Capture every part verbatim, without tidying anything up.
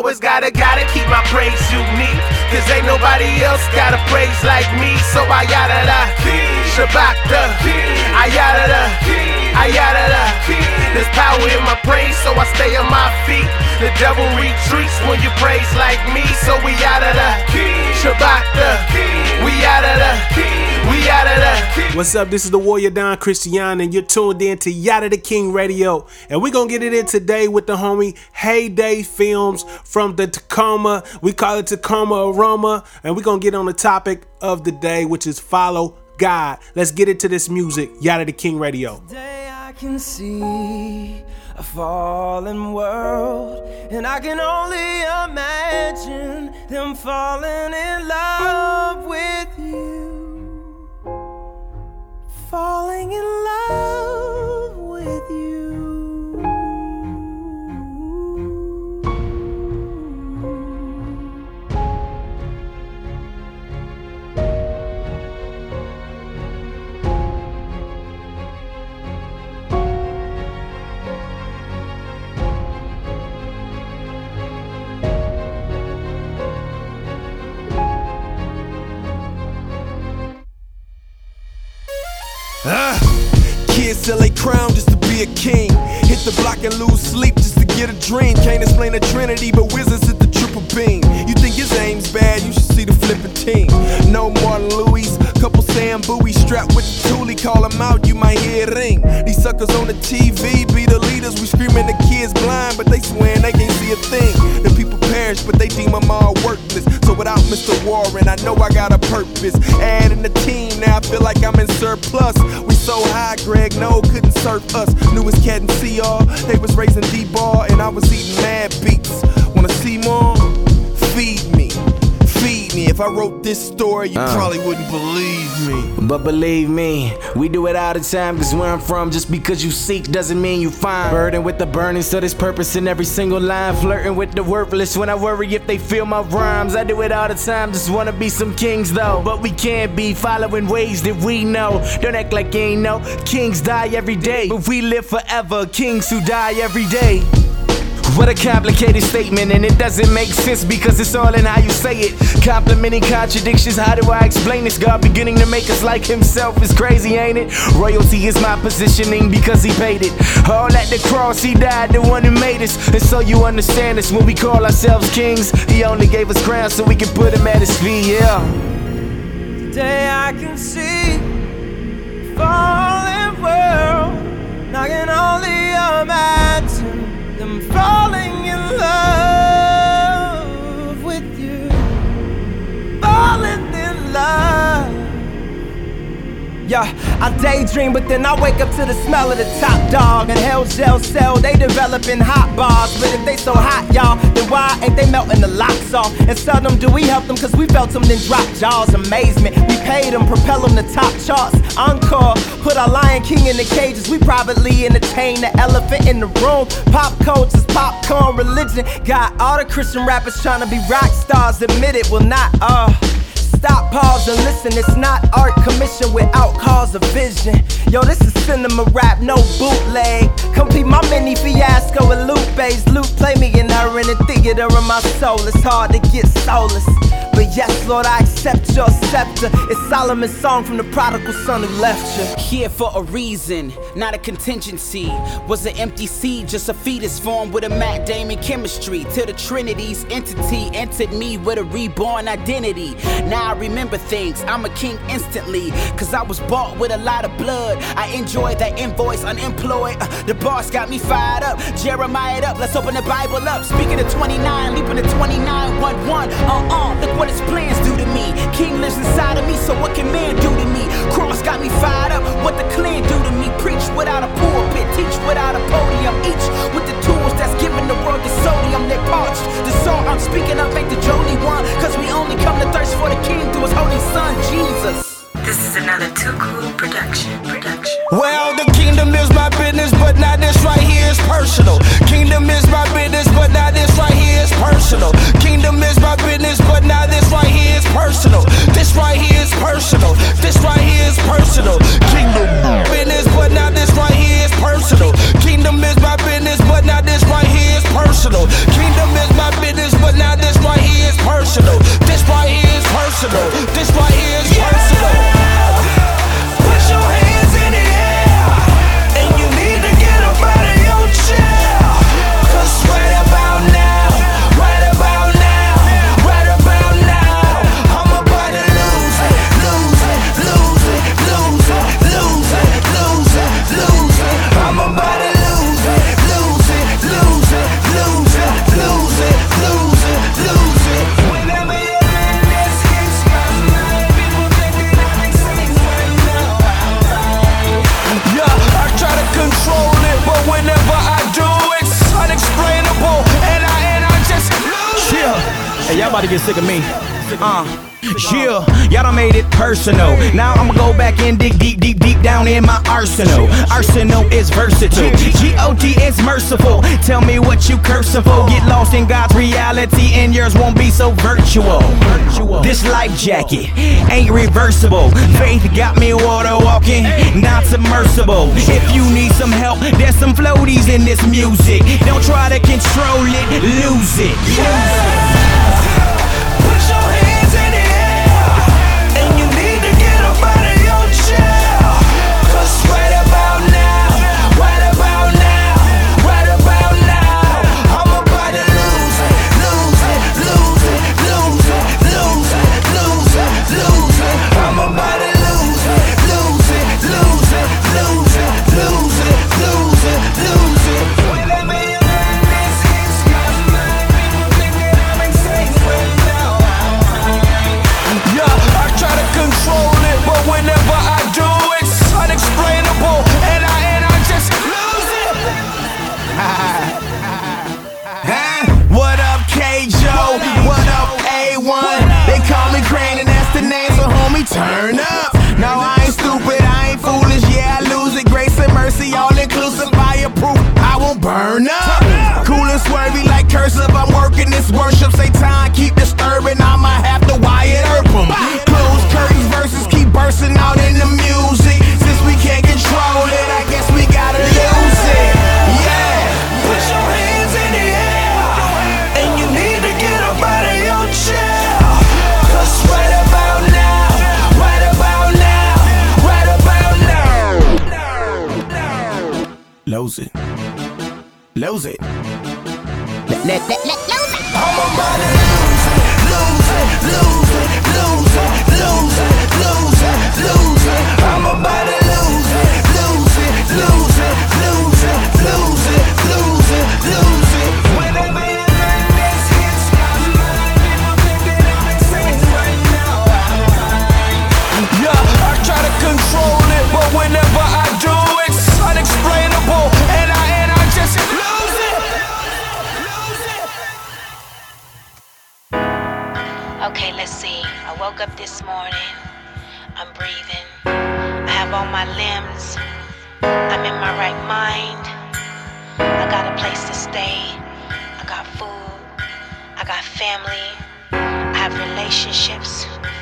always gotta, gotta keep my praise unique. Cause ain't nobody else got a praise like me. So I yada da, Shabbat da, I yada da, I yada da. There's power in my praise, so I stay on my feet. The devil retreats when you praise like me. So we yada da, Shabbat da, we yada da, we yada da. What's up? This is the Warrior Don Christian, and you're tuned in to Yada the King Radio. And we're gonna get it in today with the homie Heyday Films from the Tacoma. We call it Tacoma Aroma, and we're gonna get on the topic of the day, which is follow God. Let's get into this music. Yada the King Radio. Today I can see a fallen world, and I can only imagine them falling in love with you. Falling in love with you. Uh, kids sell a crown just to be a king. Hit the block and lose sleep just to get a dream. Can't explain the Trinity, but wizards hit the triple beam. You think his aim's bad, you should see the flipping team. No Martin Louis, couple Sam Bowie strapped with the toolie. Call him out, you might hear it ring. These suckers on the T V be the leaders. We screaming the kids blind, but they swearing they can't see a thing. The people perish, but they deem them all worthless. So without Mister Warren, I know I got a purpose. Adding the team, now I feel like I'm in surplus. We so high, Greg, no, couldn't surf us. Newest cat and C R, they was raising D-ball, and I was eating mad beats. Wanna see more? Feed me, feed me. If I wrote this story, you uh. probably wouldn't believe me. But believe me, we do it all the time, cause where I'm from, just because you seek doesn't mean you find. Burden with the burning, so there's purpose in every single line. Flirting with the worthless when I worry if they feel my rhymes. I do it all the time, just wanna be some kings though. But we can't be following ways that we know. Don't act like you ain't know. Kings die every day, but we live forever. Kings who die every day. What a complicated statement, and it doesn't make sense because it's all in how you say it. Complimenting contradictions, how do I explain this? God beginning to make us like himself is crazy, ain't it? Royalty is my positioning because he paid it. All at the cross, he died, the one who made us. And so you understand us when we call ourselves kings. He only gave us crowns so we can put him at his feet, yeah. Today I can see a fallen world, and I can only imagine them falling in love with you. Falling in love. Yeah, I daydream, but then I wake up to the smell of the top dog. And hell gel cell, they developing hot bars. But if they so hot, y'all, then why ain't they melting the locks off? And seldom do we help them, cause we felt them, then drop jaws. Amazement, we paid them, propel them to top charts. Encore, put our Lion King in the cages. We privately entertain the elephant in the room. Pop culture's popcorn religion. Got all the Christian rappers trying to be rock stars. Admit it, will not, uh stop, pause, and listen. It's not art commission without cause of vision. Yo, this is cinema rap, no bootleg. Come be my mini fiasco with Lupe's. Luke play me and her in the theater of my soul. It's hard to get soulless, but yes, Lord, I accept your scepter. It's Solomon's song from the prodigal son who left you. Here for a reason, not a contingency. Was an empty seed, just a fetus formed with a Matt Damon chemistry. Till the Trinity's entity entered me with a reborn identity. Now I remember things, I'm a king instantly, cause I was bought with a lot of blood. I enjoy that invoice, unemployed. uh, The boss got me fired up, Jeremiah up. Let's open the Bible up. Speaking of twenty-nine, leaping to twenty-nine, one one. Uh-uh, look what his plans do to me. King lives inside of me, so what can man do to me? Cross got me fired up, what the clan do to me? Preach without a pulpit, teach without a podium. Each with the tools that's giving the world the sodium. They're parched, the song I'm speaking of ain't the Jody one, cause we only come to thirst for the king through his holy son, Jesus. This is another Too Cool production. Production. Well, the kingdom is my business, but now this right here is personal. Kingdom is my business, but now this right here is personal. Kingdom is my business, but now this right here is personal. This right here is personal. This right here is personal. Kingdom business, but now this right here is personal. Kingdom is my business, but now this right here is personal. Kingdom is my business, but y'all about to get sick of me. Uh. Yeah, y'all done made it personal. Now I'ma go back and dig deep, deep, deep down in my arsenal. Arsenal is versatile. G O D is merciful. Tell me what you cursing for. Get lost in God's reality and yours won't be so virtual. This life jacket ain't reversible. Faith got me water walking, not submersible. If you need some help, there's some floaties in this music. Don't try to control it, lose it. Put your hands in it. Turn up. No, I ain't stupid, I ain't foolish. Yeah, I lose it. Grace and mercy, all inclusive. Fireproof, I won't burn up. Cool and swervy like cursive. I'm working this worship. Say time, keep disturbing. I might have to Wyatt Earp 'em. Close curtains, verses keep bursting out in the music. Since we can't control it, I guess we gotta lose it. Yeah. Put your hands in the air, and you need to get up out of your chair. Cause right about now, lose it, lose it. Let, let, let, let, lose it. I'm about to lose it, lose it, lose it, lose it, lose it, lose it, lose it. I'm about to lose it, lose it, lose it, lose it, lose it, lose it, lose it. Whenever you learn this hits my mind, people think that I'm insane right now. Yeah, I try to control it, but whenever I do, it's unexplainable, and I and I just lose it. Lose it. Okay, let's see. I woke up this morning. I'm breathing. I have all my limbs. I'm in my right mind. I got a place to stay. I got food. I got family. I have relationships.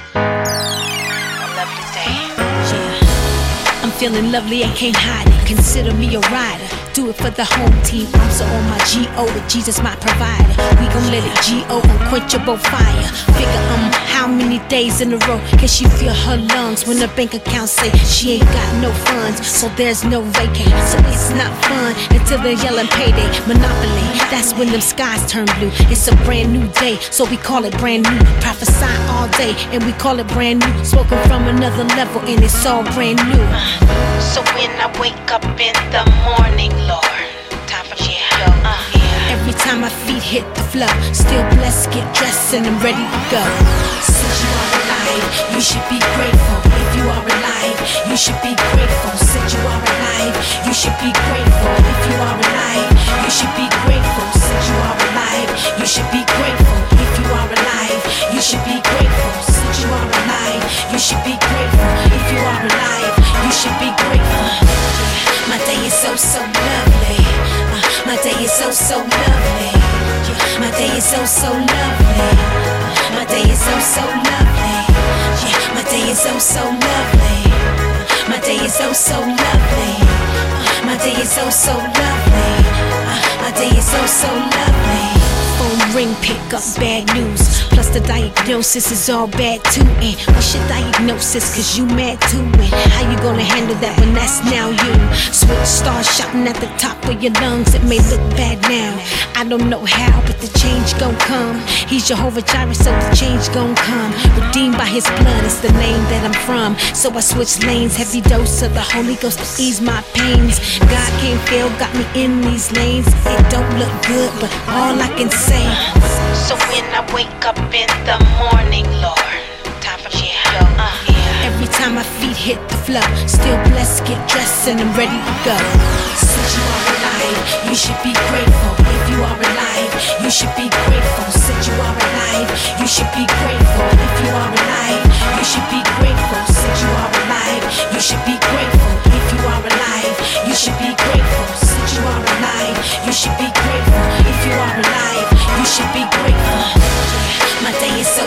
A lovely day. Yeah. I'm feeling lovely and can't hide it. Consider me a rider. Do it for the home team. I'm so on my G O with Jesus my provider. We gon' let it G O unquenchable fire. Figure um how many days in a row can she feel her lungs when the bank account say she ain't got no funds, so there's no vacay. So it's not fun until they're yelling payday. Monopoly, that's when them skies turn blue. It's a brand new day, so we call it brand new. Prophesy all day and we call it brand new. Spoken from another level and it's all brand new. So when I wake up in the morning, Lord, time for me to go. Uh, yeah. Every time my feet hit the floor, still blessed, get dressed and I'm ready to go. Since you are alive, you should be grateful. If you are alive, you should be grateful. Since you are alive, you should be grateful. If you are alive, you should be grateful. Since you are alive, you should be grateful. If you are alive, you should be grateful. Since you are alive, you should be grateful. If you are alive, you should be grateful. Yeah. My day is so, so lovely. Uh, my day is so, so lovely. Yeah. My day is so, so lovely. Uh, my day is so, so lovely. Yeah. My day is so, so lovely. Uh, my day is so, so lovely. Uh, my day is so, so lovely. Uh, my day is so, so lovely. Phone ring, pick up bad news. Plus the diagnosis is all bad too. And what's your diagnosis? Cause you mad too. And how you gonna handle that when that's now you? Switch start shouting at the top of your lungs. It may look bad now. I don't know how, but the change gon' come. He's Jehovah Jireh, so the change gon' come. Redeemed by his blood, it's the name that I'm from. So I switch lanes, heavy dose of the Holy Ghost to ease my pains. God can't fail, got me in these lanes. It don't look good, but all I can say. So when I wake up in the morning, Lord, time for me to go. Uh, yeah. Every time my feet hit the floor, still blessed, get dressed and I'm ready to go. Since you are alive, you should be grateful. If you are alive, you should be grateful. Since you are alive,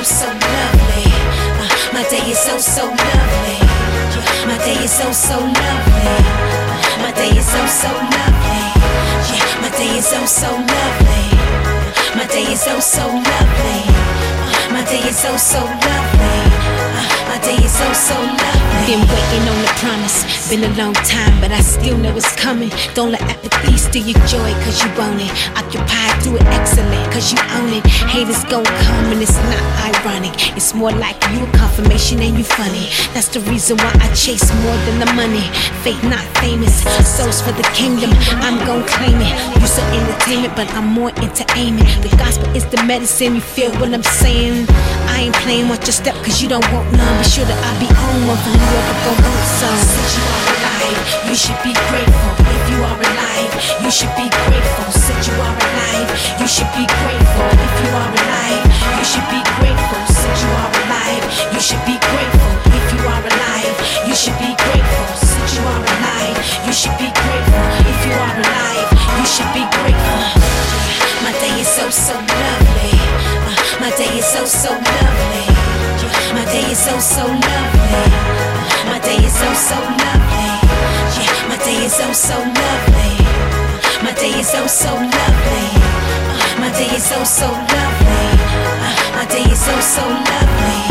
so lovely. Uh, my day is so, so lovely. Yeah, my day is so, so lovely. Uh, my day is so, so lovely. Yeah, my day is so, so lovely. Uh, my day is so, so lovely. Uh, my day is so, so lovely. Uh, my day is so, so lovely. Been waiting on the promise, been a long time, but I still know it's coming. Don't let apathy steal your joy, cause you own it. Occupied, do it excellent, cause you own it. Haters gon' come and it's not ironic. It's more like you a confirmation and you funny. That's the reason why I chase more than the money. Fate not famous, souls for the kingdom, I'm gon' claim it. You so entertainment, but I'm more into aiming. The gospel is the medicine, you feel what I'm saying? I ain't playing, watch your step, cause you don't want none. Be sure that I be on one for whoever gon' want some. Since you are alive, you should be grateful. If you are alive, you should be grateful. Since you are alive, you should be grateful. If you are alive, you should be grateful. Since you are alive, you should be grateful. If you are alive, you should be grateful. Since you are alive, you should be grateful. If you are alive, you should be grateful. My day is so, so lovely. Uh, my day is so, so lovely. My day is so, so lovely. Uh, my day is so, so lovely. Yeah, my day is so, so lovely. Uh, my day is so, so lovely. Uh, my day is so, so lovely. Uh, my day is so, so lovely.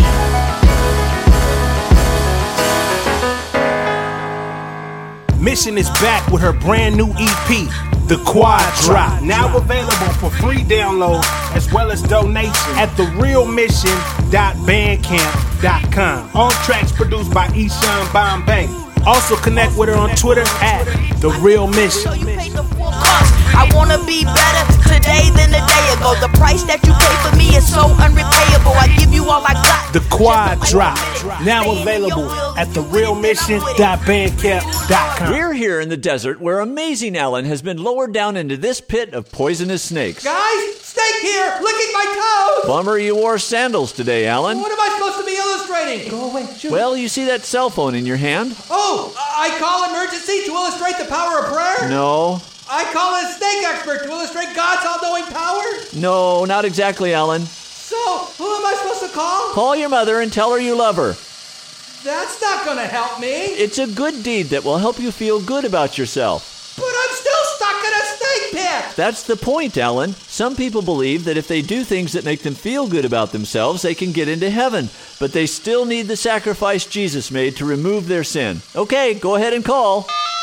Mission is back with her brand new E P, The Quad Drop, now available for free download as well as donation at the real mission dot bandcamp dot com. All tracks produced by Eshawn Bombay. Also connect with her on Twitter at The Real Mission. I wanna be better today than a day ago. The price that you pay for me is so unrepayable. I give you all I got. The Quad Drop, now available at the real mission dot bandcamp dot com. We're here in the desert where amazing Alan has been lowered down into this pit of poisonous snakes. Guys, snake here, licking my toes. Bummer you wore sandals today, Alan. What am I supposed to be illustrating? Go away, shoot. Well, you see that cell phone in your hand? Oh, I call emergency to illustrate the power of prayer? No. I call a snake expert to illustrate God's all-knowing power? No, not exactly, Alan. So, who am I supposed to call? Call your mother and tell her you love her. That's not gonna help me. It's a good deed that will help you feel good about yourself. But I'm still stuck in a snake pit. That's the point, Alan. Some people believe that if they do things that make them feel good about themselves, they can get into heaven. But they still need the sacrifice Jesus made to remove their sin. Okay, go ahead and call.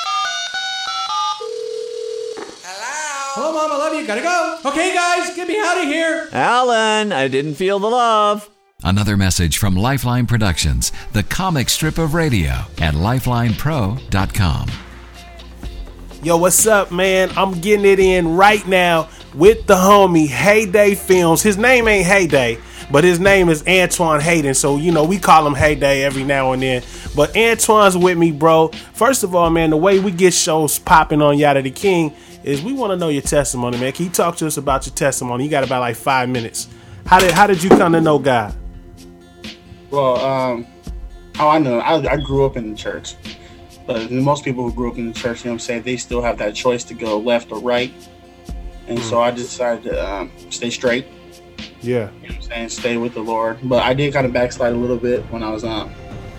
Hello, Mom, I love you. Gotta go. Okay, guys, get me out of here. Alan, I didn't feel the love. Another message from Lifeline Productions, the comic strip of radio at lifeline pro dot com. Yo, what's up, man? I'm getting it in right now with the homie Heyday Films. His name ain't Heyday, but his name is Antoine Hayden. So, you know, we call him Heyday every now and then. But Antoine's with me, bro. First of all, man, the way we get shows popping on Yada the King is we want to know your testimony, man. Can you talk to us about your testimony? You got about like five minutes. How did how did you come to know God? Well, um, how I know, I, I grew up in the church. But most people who grew up in the church, you know what I'm saying, they still have that choice to go left or right. And mm. so I decided to um, stay straight. Yeah. You know what I'm saying? Stay with the Lord. But I did kind of backslide a little bit when I was um,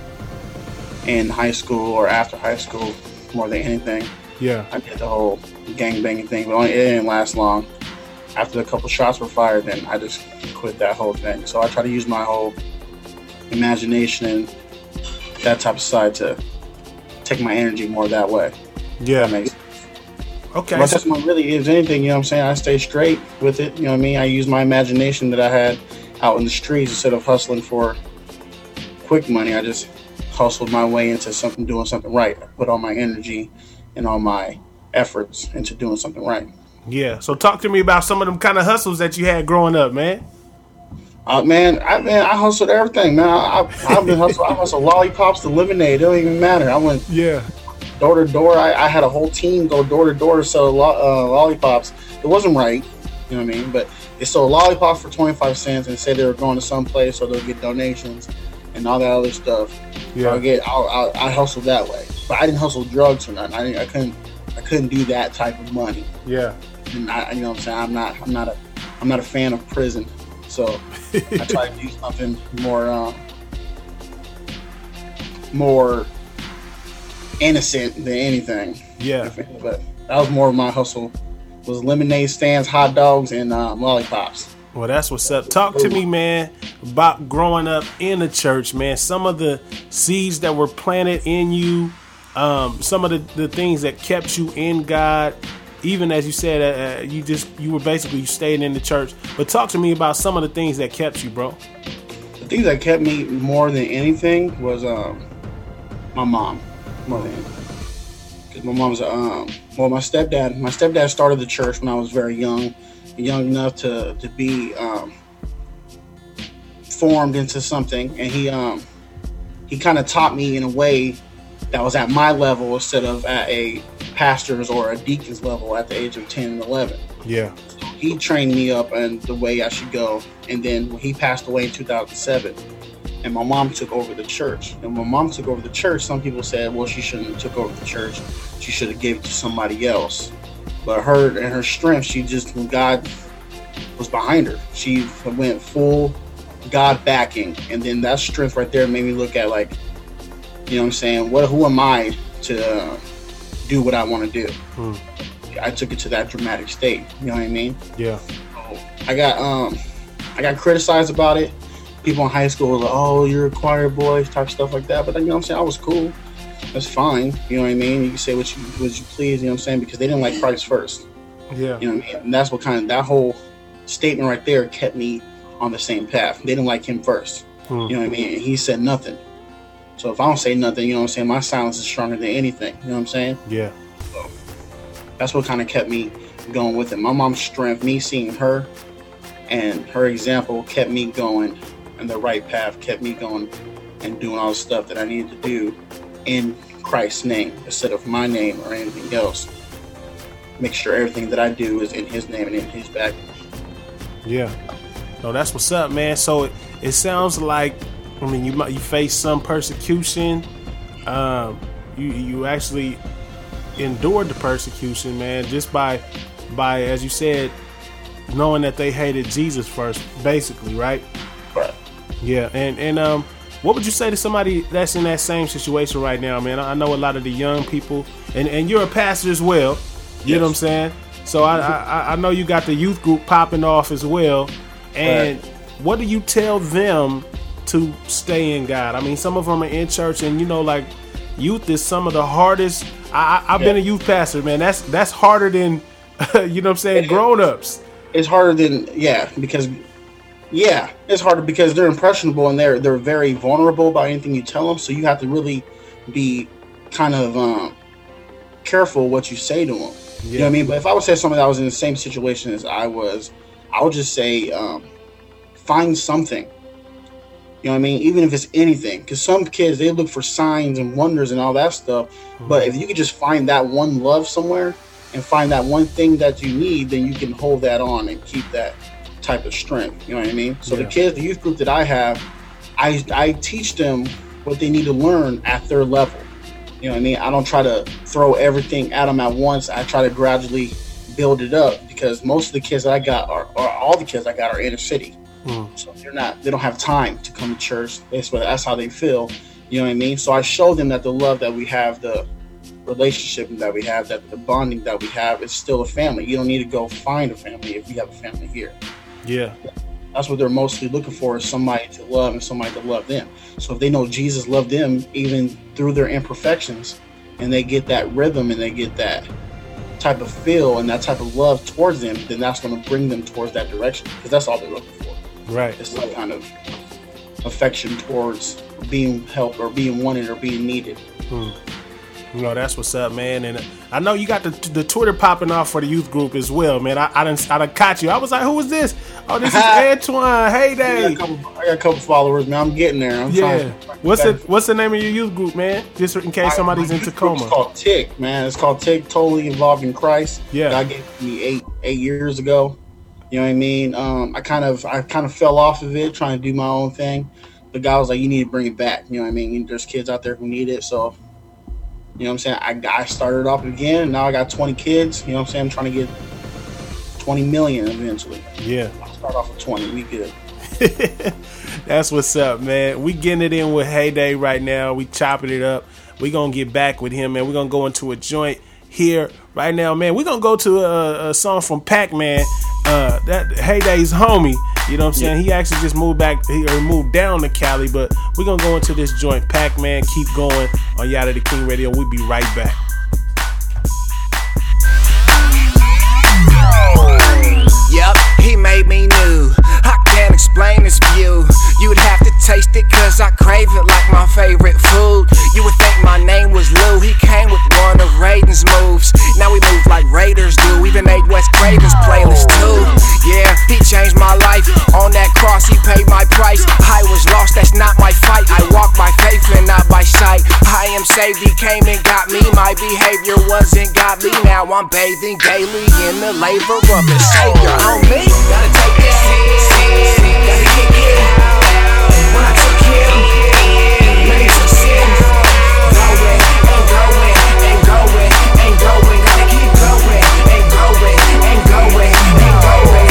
in high school or after high school more than anything. Yeah. I did the whole gang banging thing, but only, it didn't last long. After a couple shots were fired, then I just quit that whole thing. So I try to use my whole imagination and that type of side to take my energy more that way. Yeah. That makes sense. Okay. But that's what really is anything, you know what I'm saying? I stay straight with it, you know what I mean? I use my imagination that I had out in the streets instead of hustling for quick money. I just hustled my way into something, doing something right. I put all my energy and all my efforts into doing something right. Yeah. So talk to me about some of them kind of hustles that you had growing up, man. Uh, man, I man, I hustled everything, man. I, I, I've been hustled. I hustled lollipops to lemonade. It don't even matter. I went yeah door to door. I, I had a whole team go door to door to sell lo- uh, lollipops. It wasn't right, you know what I mean? But they sold lollipops for twenty-five cents and said they were going to some place so they'll get donations and all that other stuff. Yeah. So I get, I, I, I hustled that way, but I didn't hustle drugs or nothing. I, didn't, I couldn't, I couldn't do that type of money. Yeah. And I, you know what I'm saying? I'm not, I'm not a, I'm not a fan of prison. So I try to do something more, um, more innocent than anything. Yeah. But that was more of my hustle. Was lemonade stands, hot dogs, and um, lollipops. Well, that's what's up. Talk to me, man, about growing up in the church, man. Some of the seeds that were planted in you, um, some of the, the things that kept you in God, even as you said, uh, you just you were basically you stayed in the church. But talk to me about some of the things that kept you, bro. The thing that kept me more than anything was um, my mom, more than anything. Because my mom's um, well, my stepdad. My stepdad started the church when I was very young. young enough to to be um, formed into something, and he um, he kind of taught me in a way that was at my level instead of at a pastor's or a deacon's level at the age of ten and eleven. Yeah. So he trained me up in the way I should go, and then when he passed away in two thousand seven, and my mom took over the church. And when my mom took over the church, some people said, well, she shouldn't have took over the church. She should have gave it to somebody else. But her and her strength, she just, when God was behind her, she went full God backing. And then that strength right there made me look at, like, you know what I'm saying? What, who am I to uh, do what I want to do? Hmm. I took it to that dramatic state. You know what I mean? Yeah. So I got um, I got criticized about it. People in high school were like, "Oh, you're a choir boy," type stuff like that. But you know what I'm saying? I was cool. That's fine. You know what I mean? You can say what you what you please. You know what I'm saying? Because they didn't like Christ first. Yeah. You know what I mean? And that's what kind of that whole statement right there kept me on the same path. They didn't like him first. Hmm. You know what I mean? And he said nothing. So if I don't say nothing, you know what I'm saying? My silence is stronger than anything. You know what I'm saying? Yeah. So that's what kind of kept me going with it. My mom's strength, me seeing her and her example kept me going in the right path, kept me going and doing all the stuff that I needed to do in Christ's name instead of my name or anything else. Make sure everything that I do is in his name and in his back. Yeah. No, that's what's up, man. So it, it sounds like, I mean, you might you face some persecution. Um, you you actually endured the persecution, man, just by by as you said, knowing that they hated Jesus first, basically, right? Right. Yeah, and and um, what would you say to somebody that's in that same situation right now, man? I know a lot of the young people, and, and you're a pastor as well. You yes. know what I'm saying? So I, I I know you got the youth group popping off as well. And right. what do you tell them to stay in God? I mean, some of them are in church, and you know, like youth is some of the hardest. I, I, I've yeah. been a youth pastor, man. That's that's harder than you know what I'm saying, grown ups. It's harder than yeah, because yeah, it's harder because they're impressionable and they're they're very vulnerable about anything you tell them. So you have to really be kind of um, careful what you say to them. Yeah. You know what I mean? But if I would say somebody that was in the same situation as I was, I would just say um, find something. You know what I mean? Even if it's anything. Because some kids, they look for signs and wonders and all that stuff. Mm-hmm. But if you could just find that one love somewhere and find that one thing that you need, then you can hold that on and keep that type of strength. You know what I mean? So yeah. the kids, the youth group that I have, I, I teach them what they need to learn at their level. You know what I mean? I don't try to throw everything at them at once. I try to gradually build it up because most of the kids that I got are, or all the kids I got are inner city. Mm. So they're not, they don't have time to come to church. That's what, that's how they feel. You know what I mean? So I show them that the love that we have, the relationship that we have, that the bonding that we have is still a family. You don't need to go find a family if you have a family here. Yeah. That's what they're mostly looking for, is somebody to love and somebody to love them. So if they know Jesus loved them even through their imperfections, and they get that rhythm and they get that type of feel and that type of love towards them, then that's going to bring them towards that direction, because that's all they're looking for. Right. It's some kind of affection towards being helped or being wanted or being needed. Hmm. You know, that's what's up, man. And I know you got the the Twitter popping off for the youth group as well, man. I I done, I done caught you. I was like, who is this? Oh, this is Antoine. Hey, Day. I, I got a couple followers, man. I'm getting there. I'm yeah. Trying to, what's the What's the name of your youth group, man? Just in case I, somebody's in Tacoma. It's called Tick, man. It's called Tick. Totally Involved in Christ. Yeah. God gave me eight eight years ago. You know what I mean? Um, I kind of I kind of fell off of it, trying to do my own thing. The guy was like, you need to bring it back. You know what I mean? There's kids out there who need it, so. You know what I'm saying? I, I started off again, and now I got twenty kids. You know what I'm saying? I'm trying to get twenty million eventually. Yeah. start off with twenty. We good. That's what's up, man. We getting it in with Heyday right now. We chopping it up. We gonna get back with him, man. We're gonna go into a joint here right now, man. We're gonna go to a, a song from Pac-Man. Uh, that Heyday's homie. You know what I'm saying? Yeah. He actually just moved back, he or moved down to Cali, but we're gonna go into this joint. Pac-Man, keep going on Yada the King Radio. We'll be right back. Yep, he made me new. I can't explain this view. You'd have to taste it cause I crave it like my favorite food. You would think my name was Lou. He came with one of Raiden's moves. Now we move like Raiders do. Even ate Wes Craven's playlist too. Yeah, he changed my life. On that cross he paid my price. I was lost, that's not my fight. I walk by faith and not by sight. I am saved, he came and got me. My behavior wasn't godly. Now I'm bathing daily in the labor of the Savior. On me, gotta take this sin, gotta kick it. When I took him, many took sin. Going and going and going and going. Gotta keep going and going and going and going.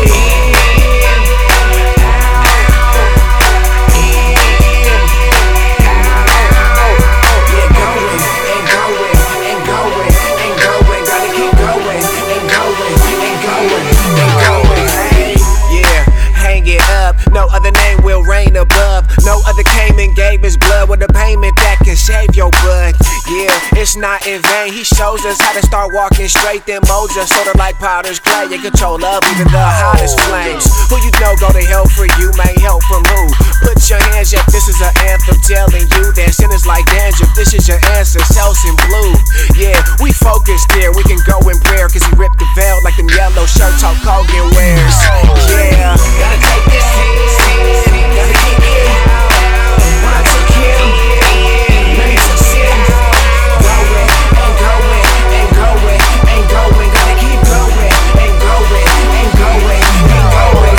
Yeah, going and going and going and going. Gotta keep going and going and going and going. Yeah, hang it up. No other name will reign above. No other came and gave his blood with a payment that can save your blood. Yeah, it's not in vain. He shows us how to start walking straight, then molds us sorta like powder's clay. In control of even the hottest flames. Who you know go to hell for you, may help from who? Put your hands up, this is an anthem telling you that sin is like dandruff. This is your answer, cells in blue. Yeah, we focused there, we can go in prayer, cause he ripped the veil like them yellow shirts Hulk Hogan wears. Yeah, gotta take this sin, gotta kick it. When I took him, many took sin. Going and going and going and going. Gotta keep going and going and going and going.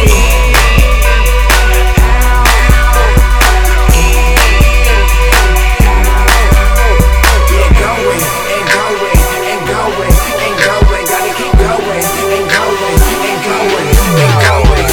Yeah, going and going and going and going. Gotta keep going and going and going and going.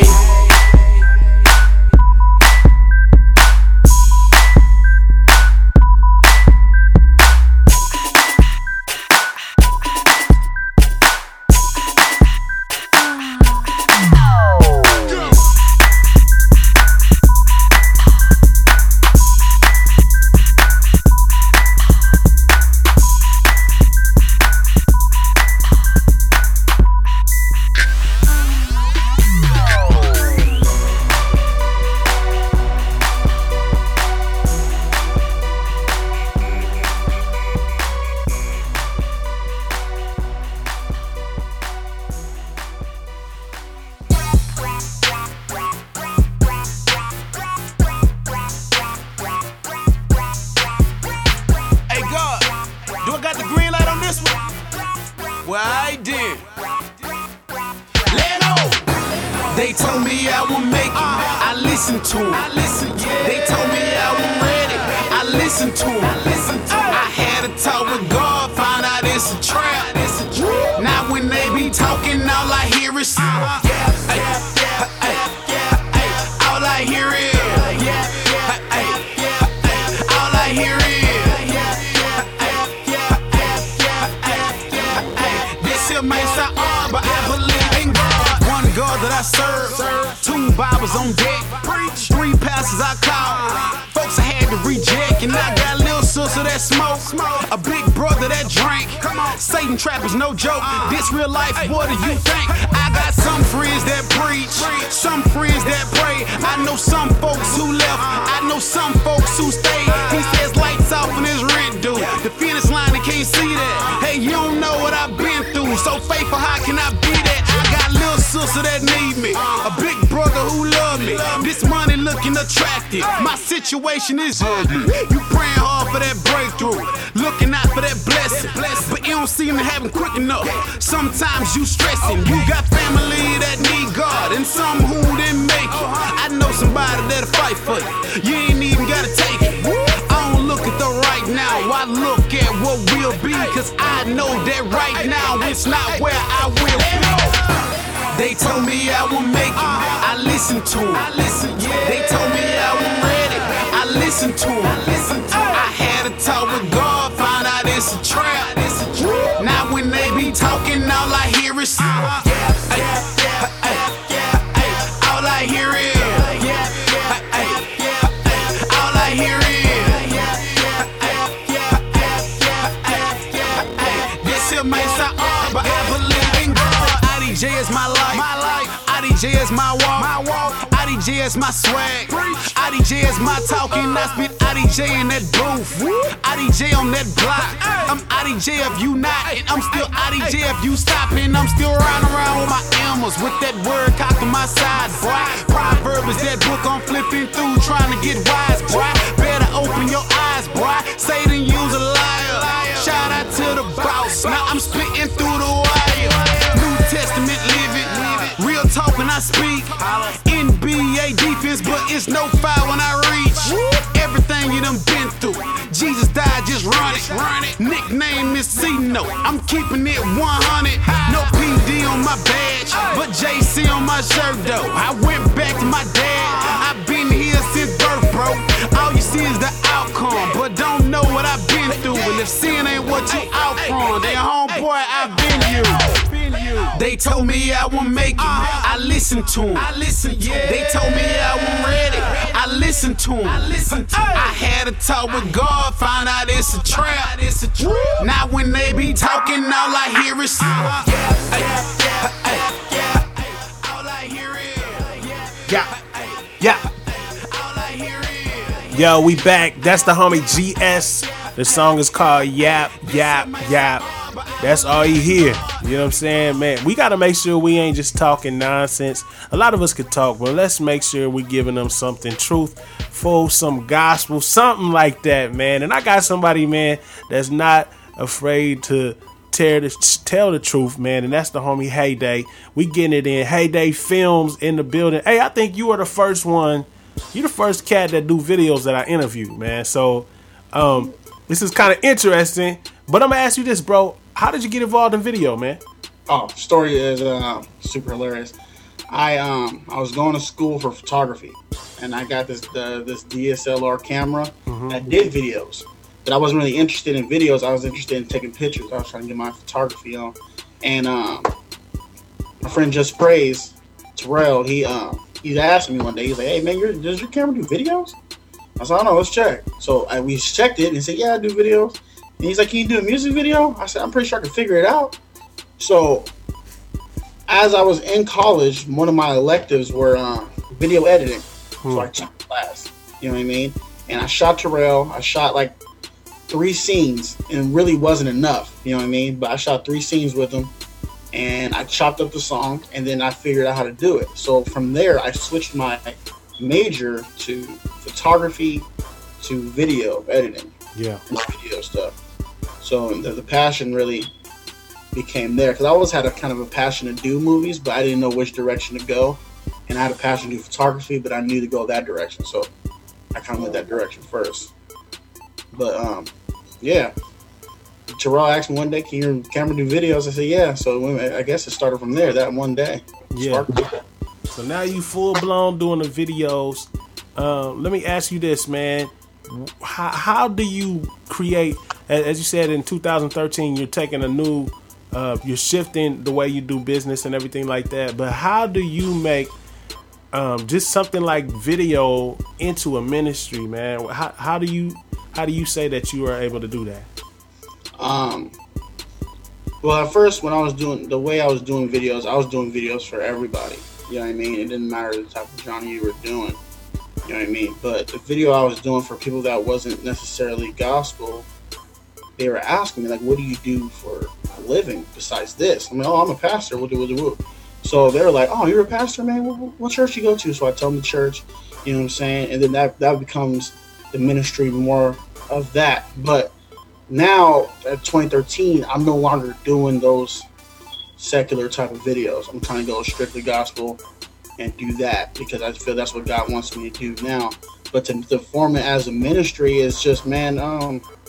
They told me I would make it, I listened to them. They told me I was ready, I listened to them. I had a talk with God, found out it's a trap. Now when they be talking, all I hear is all I hear is all I hear is this here may sound odd, but I believe in God. One God that I serve, two Bibles on deck, three pastors I call, folks I had to reject, and I got a little sister that smoke, a big brother that drank. Satan trap is no joke, this real life, what do you think? I got some friends that preach, some friends that pray. I know some folks who left, I know some folks who stayed. He says lights off and his rent due, the finish line, they can't see that. Hey, you don't know what I've been through, so faithful, how can I be that? I got a little sister that need me, a big brother who love me. This money looking attractive, my situation is ugly. You praying hard for that breakthrough, looking out for that blessing, but you don't seem to have it quick enough. Sometimes you stressing, you got family that need God, and some who didn't make it. I know somebody that'll fight for you, you ain't even gotta take it. I don't look at the right now, I look at what will be, cause I know that right now it's not where I will be. They told me I would make it. I listened to them. I listened, yeah. They told me I was ready. I listened to them. I listened to them. I had a talk with God, found out it's a trap. It's a trap. Now when they be talking, all I hear is uh-huh. Ay, ay, ay, ay, all I hear is all I hear is this here may sound odd, but I believe in God. I D J is my life. My life. I D J is my walk. My walk. I D J is my swag. I D J is my talking. I spit I D J in that booth. I D J on that block. I'm I D J if you not, and I'm still I D J if you stopping. I'm still riding around with my M's with that word cocked on my side, boy. Proverb is that book I'm flipping through, trying to get wise, boy. Better open your eyes, boy. Satan use a liar. Shout out to the boss. Now I'm spitting through the wire. New Testament living, real talk when I speak. N B A defense, but it's no foul when I reach. Everything you done been through, Jesus died, just run it. Nickname is C-No, I'm keeping it one hundred. No P D on my badge, but J C on my shirt though. I went back to my dad, I've been here since birth, bro. All you see is the outcome, but don't know what I've been through. And if sin ain't what you out from, then homeboy, I've been you. They told me I would make it. I listened to them. I listened, yeah. They told me I was ready. I listened to them. I listened to them. I had a talk with God, found out it's a trap. It's a trap. Now when they be talking, all I hear is uh-huh. All I hear is yeah, yeah. Yo, we back. That's the homie G S. The song is called Yap, Yap, Yap. That's all you hear. You know what I'm saying, man? We got to make sure we ain't just talking nonsense. A lot of us could talk, but let's make sure we're giving them something truthful, some gospel, something like that, man. And I got somebody, man, that's not afraid to tear the, tell the truth, man. And that's the homie Heyday. We getting it in. Heyday Films in the building. Hey, I think you are the first one. You're the first cat that do videos that I interview, man. So, um, this is kind of interesting. But I'm gonna ask you this, bro. How did you get involved in video, man? Oh, story is uh, super hilarious. I um I was going to school for photography, and I got this uh, this D S L R camera mm-hmm. that did videos. But I wasn't really interested in videos. I was interested in taking pictures. I was trying to get my photography on. And um, my friend Just Praise, Terrell, he um he asked me one day. He's like, "Hey man, your, does your camera do videos?" I said, "Oh no, let's check." So I, we checked it, and he said, "Yeah, I do videos." And he's like, "Can you do a music video?" I said, "I'm pretty sure I can figure it out." So as I was in college, one of my electives were uh, video editing. Hmm. So I took class, you know what I mean? And I shot Terrell. I shot like three scenes, and really wasn't enough, you know what I mean? But I shot three scenes with him, and I chopped up the song, and then I figured out how to do it. So from there, I switched my major to photography to video editing. Yeah. And video stuff. So the, the passion really became there, because I always had a kind of a passion to do movies, but I didn't know which direction to go. And I had a passion to do photography, but I knew to go that direction. So I kind of went that direction first. But um, yeah. Terrell asked me one day, "Can your camera do videos?" I said, "Yeah." So I guess it started from there that one day. Yeah. So now you full blown doing the videos. Uh, let me ask you this, man. How, how do you create, as you said in two thousand thirteen, you're taking a new, uh, you're shifting the way you do business and everything like that. But how do you make um, just something like video into a ministry, man? How, how do you how do you say that you are able to do that? Um. Well, at first, when I was doing the way I was doing videos, I was doing videos for everybody. You know what I mean? It didn't matter the type of genre you were doing. You know what I mean? But the video I was doing for people that wasn't necessarily gospel, they were asking me, like, "What do you do for a living besides this?" I'm like, "Oh, I'm a pastor. We'll do, we'll do, we'll do." So they were like, "Oh, you're a pastor, man? What, what church you go to?" So I tell them the church, you know what I'm saying? And then that, that becomes the ministry more of that. But now, at twenty thirteen, I'm no longer doing those secular type of videos. I'm trying to go strictly gospel and do that, because I feel that's what God wants me to do now. But to, to form it as a ministry is just, man, um,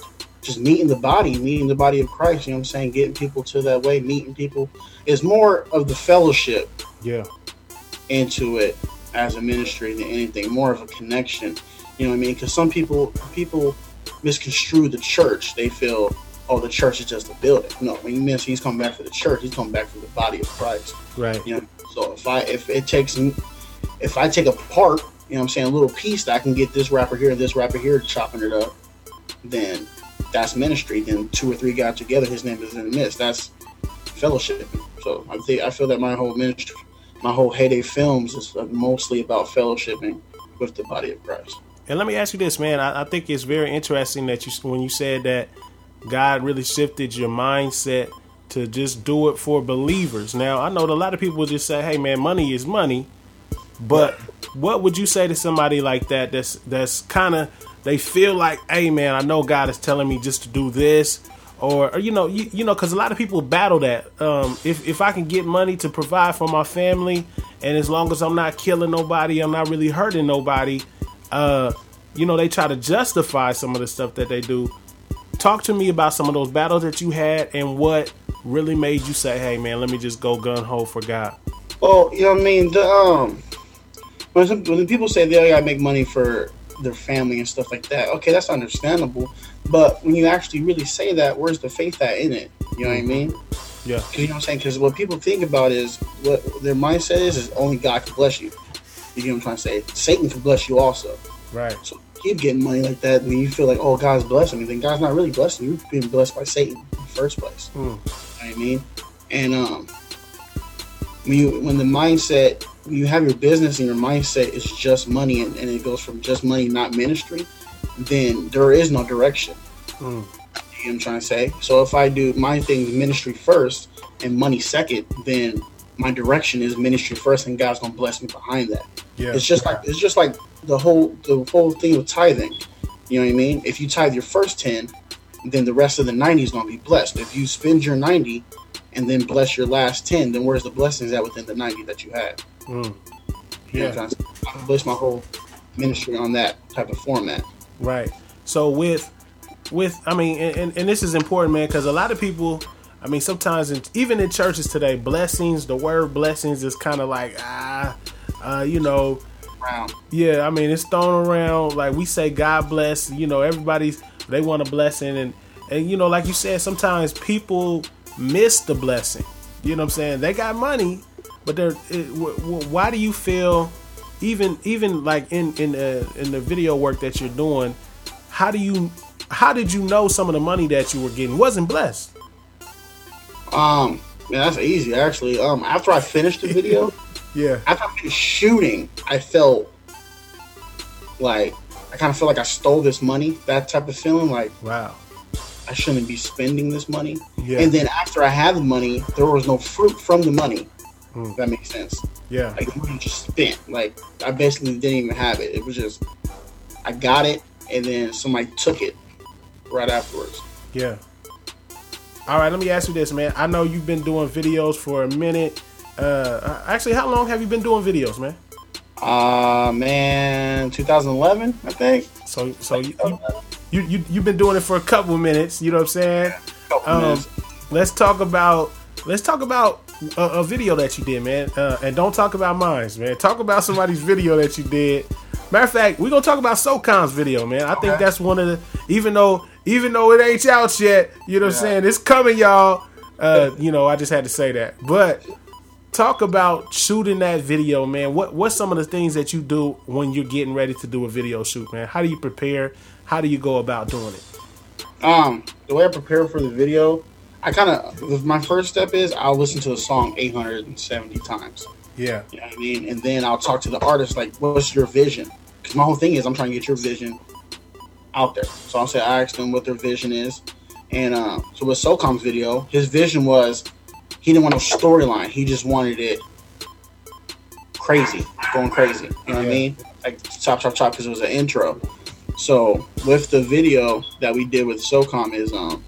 just meeting the body, meeting the body of Christ. You know what I'm saying? Getting people to that way, meeting people. It's more of the fellowship. Yeah. Into it as a ministry than anything. More of a connection. You know what I mean? Because some people people misconstrue the church. They feel, oh, the church is just a building. No, when you mention he's coming back for the church, he's coming back for the body of Christ. Right. You know. So if I if it takes if I take a part, you know what I'm saying, a little piece that I can get this rapper here and this rapper here chopping it up, then that's ministry. Then two or three got together, his name is in the midst. That's fellowship. So I think I feel that my whole ministry, my whole Heyday Films is mostly about fellowshipping with the body of Christ. And let me ask you this, man. I, I think it's very interesting that you when you said that God really shifted your mindset to just do it for believers. Now, I know that a lot of people will just say, hey, man, money is money. But what would you say to somebody like that that's that's kind of, they feel like, hey, man, I know God is telling me just to do this. Or, or you know, you, you know, because a lot of people battle that. Um, if, if I can get money to provide for my family, and as long as I'm not killing nobody, I'm not really hurting nobody, uh, you know, they try to justify some of the stuff that they do. Talk to me about some of those battles that you had and what really made you say, hey, man, let me just go gun ho for God. Well, you know what I mean? The, um, when, some, when people say they gotta make money for their family and stuff like that, okay, that's understandable. But when you actually really say that, where's the faith at in it? You know what I mean? Yeah. Because you know what I'm saying? Because what people think about is, what their mindset is, is only God can bless you. You get what I'm trying to say? Satan can bless you also. Right. So keep getting money like that when you feel like, oh, God's blessing me. Then God's not really blessing you. You're being blessed by Satan in the first place. Mm. You know what I mean? And um, when you when the mindset, when you have your business and your mindset is just money, and, and it goes from just money, not ministry, then there is no direction. Mm. You know what I'm trying to say? So if I do my thing ministry first and money second, then my direction is ministry first, and God's gonna bless me behind that. Yeah. It's just like it's just like the whole the whole thing with tithing. You know what I mean? If you tithe your first ten, then the rest of the ninety is gonna be blessed. If you spend your ninety and then bless your last ten, then where's the blessings at within the ninety that you had? Mm. You know, Yeah. I base my whole ministry on that type of format. Right. So with with I mean, and, and this is important, man, because a lot of people, I mean, sometimes in, even in churches today, blessings, the word blessings is kind of like, ah, uh, you know, around. Yeah, I mean, it's thrown around. Like we say, God bless, you know, everybody's, they want a blessing. And, and, you know, like you said, sometimes people miss the blessing. You know what I'm saying? They got money, but they're, it, w- w- why do you feel, even, even like in, in, uh, in the video work that you're doing, how do you, how did you know some of the money that you were getting wasn't blessed? Um, yeah, that's easy actually. Um, after I finished the video, yeah, after I finished shooting, I felt like I kind of felt like I stole this money. That type of feeling, like wow, I shouldn't be spending this money. Yeah. And then after I had the money, there was no fruit from the money. Mm. If that makes sense. Yeah, like the money just spent. Like I basically didn't even have it. It was just I got it, and then somebody took it right afterwards. Yeah. All right, let me ask you this, man. I know you've been doing videos for a minute. Uh, actually, how long have you been doing videos, man? Uh, man, two thousand eleven, I think. So, so you, you you you've been doing it for a couple of minutes. You know what I'm saying? Um, let's talk about let's talk about a, a video that you did, man. Uh, and don't talk about mine, man. Talk about somebody's video that you did. Matter of fact, we're gonna talk about SoCom's video, man. I okay. think that's one of the, even though even though it ain't out yet, you know what yeah. I'm saying? It's coming, y'all. Uh, you know, I just had to say that. But talk about shooting that video, man. What what's some of the things that you do when you're getting ready to do a video shoot, man? How do you prepare? How do you go about doing it? Um, the way I prepare for the video, I kind of, my first step is I'll listen to the song eight hundred seventy times. Yeah. You know what I mean? And then I'll talk to the artist, like, what's your vision? Because my whole thing is I'm trying to get your vision out there. So I'll say, I asked them what their vision is. And uh, so with SoCom's video, his vision was he didn't want no storyline. He just wanted it crazy, going crazy. You know what yeah. I mean? Like chop, chop, chop, because it was an intro. So with the video that we did with SoCom is um,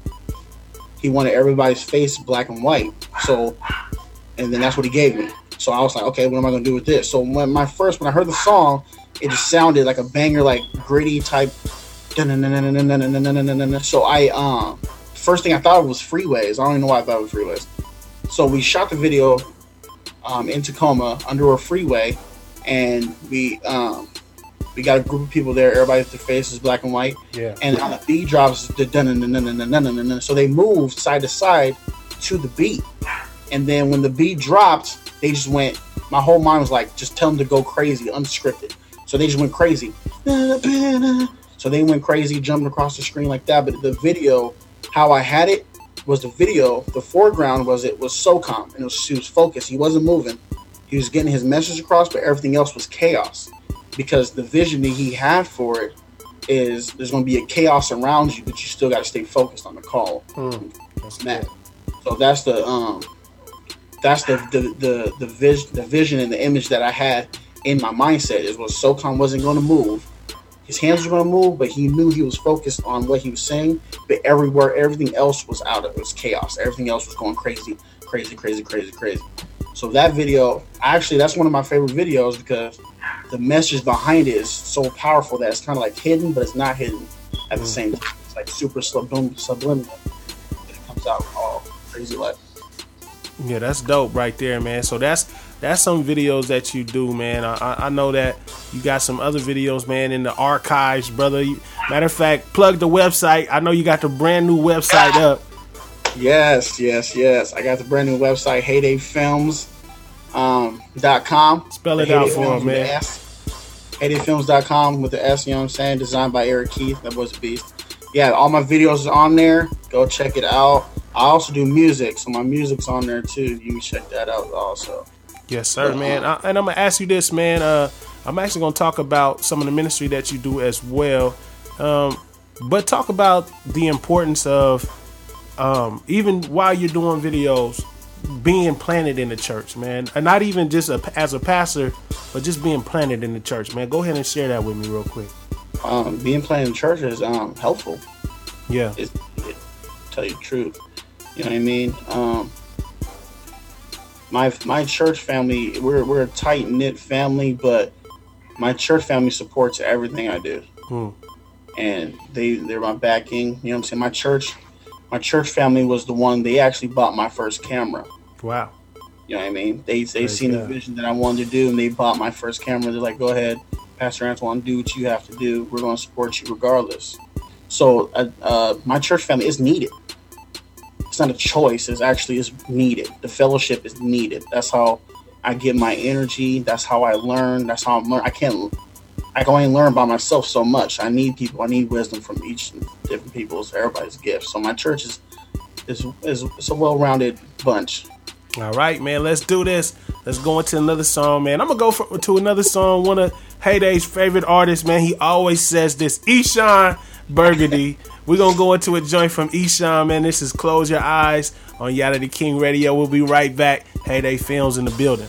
he wanted everybody's face black and white. So, and then that's what he gave me. So I was like, okay, what am I going to do with this? So when my first, when I heard the song, it just sounded like a banger, like gritty type So I, um, first thing I thought was freeways. I don't even know why I thought it was freeways. So we shot the video um, in Tacoma under a freeway, and we um, we got a group of people there. Everybody with their faces black and white. Yeah. And on the beat drops, the so they moved side to side to the beat. And then when the beat dropped, they just went. My whole mind was like, just tell them to go crazy, unscripted. So they just went crazy. So they went crazy, jumping across the screen like that. But the video, how I had it, was the video. The foreground was it was SOCOM, and it was, he was focused. He wasn't moving. He was getting his message across, but everything else was chaos. Because the vision that he had for it is there's going to be a chaos around you, but you still got to stay focused on the call. Mm, that's that. So that's the um, that's the the the the vision, the vision and the image that I had in my mindset is was SOCOM wasn't going to move. His hands were going to move, but he knew he was focused on what he was saying. But everywhere, everything else was out of it. It was chaos. Everything else was going crazy, crazy, crazy, crazy, crazy. So that video, actually, that's one of my favorite videos because the message behind it is so powerful that it's kind of like hidden, but it's not hidden at the same time. It's like super sublim- subliminal. It comes out all crazy like. Yeah, that's dope right there, man. So that's that's some videos that you do, man. I, I know that you got some other videos, man, in the archives, brother. You, matter of fact, plug the website. I know you got the brand new website up. Yes, yes, yes. I got the brand new website, heyday films dot com. Um, Spell it out for him, man. heyday films dot com with the S, you know what I'm saying? Designed by Eric Keith. That was a beast. Yeah, all my videos are on there. Go check it out. I also do music, so my music's on there too. You can check that out also. Yes, sir, but, man. Um, I, and I'm gonna ask you this, man. Uh, I'm actually gonna talk about some of the ministry that you do as well, um, but talk about the importance of um, even while you're doing videos, being planted in the church, man, and not even just a, as a pastor, but just being planted in the church, man. Go ahead and share that with me real quick. Um, being planted in church is um, helpful. Yeah, it's, it, tell you the truth. You know what I mean? Um, my my church family, we're we're a tight knit family, but my church family supports everything I do, hmm. and they they're my backing. You know what I'm saying? My church, my church family was the one. They actually bought my first camera. Wow. You know what I mean? They they Praise seen God. the vision that I wanted to do, and they bought my first camera. They're like, "Go ahead, Pastor Antoine, do what you have to do. We're going to support you regardless." So, uh, uh, my church family is needed. It's not a choice. It's actually is needed. The fellowship is needed. That's how I get my energy. That's how I learn. That's how I'm learn. I can't. I can only learn by myself so much. I need people. I need wisdom from each different people's. Everybody's gifts. So my church is is is it's a well-rounded bunch. All right, man. Let's do this. Let's go into another song, man. I'm gonna go for, to another song. One of Heyday's favorite artists, man. He always says this. Eshon Burgundy. We're going to go into a joint from Eshon, man. This is Close Your Eyes on Yada the King Radio. We'll be right back. Heyday Films in the building.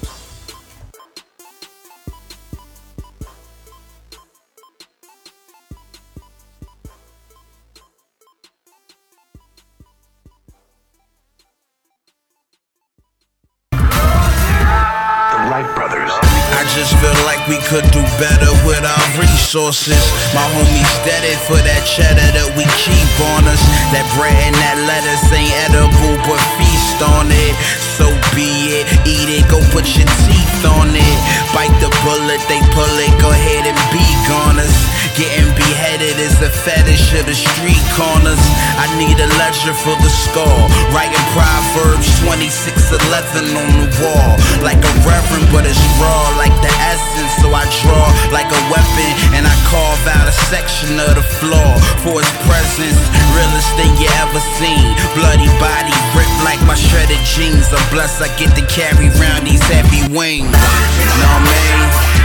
I just feel like we could do better with our resources. My homies steady for that cheddar that we keep on us. That bread and that lettuce ain't edible, but feast on it. So be it, eat it, go put your teeth on it. Bite the bullet, they pull it, go ahead and be goners. Getting beheaded is a fetish of the street corners. I need a ledger for the skull, writing Proverbs twenty-six eleven on the wall. Like a reverend, but it's raw like the essence. So I draw like a weapon and I carve out a section of the floor for his presence. Realest thing you ever seen. Bloody body ripped like my shredded jeans. I'm blessed I get to carry around these heavy wings. Know what I mean?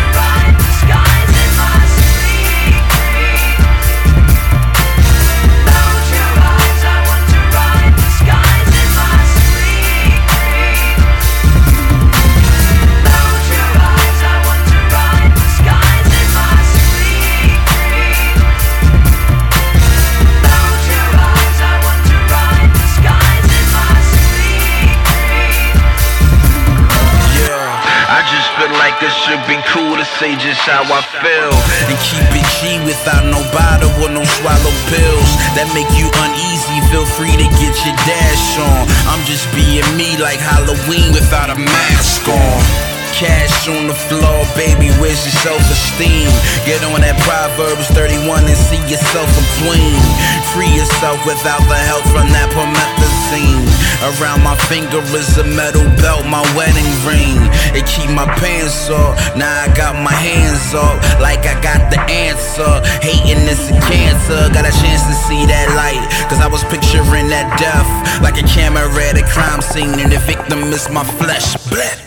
Feel like nigga should be cool to say just how I feel. And keep it G without no bottle or no swallow pills that make you uneasy. Feel free to get your dash on. I'm just being me like Halloween without a mask on. Cash on the floor, baby, where's your self-esteem? Get on that Proverbs thirty-one and see yourself a queen. Free yourself without the help from that promethazine. Around my finger is a metal belt, my wedding ring. It keep my pants off, now I got my hands off like I got the answer. Hating is a cancer, got a chance to see that light, cause I was picturing that death like a camera at a crime scene, and the victim is my flesh. Bleh.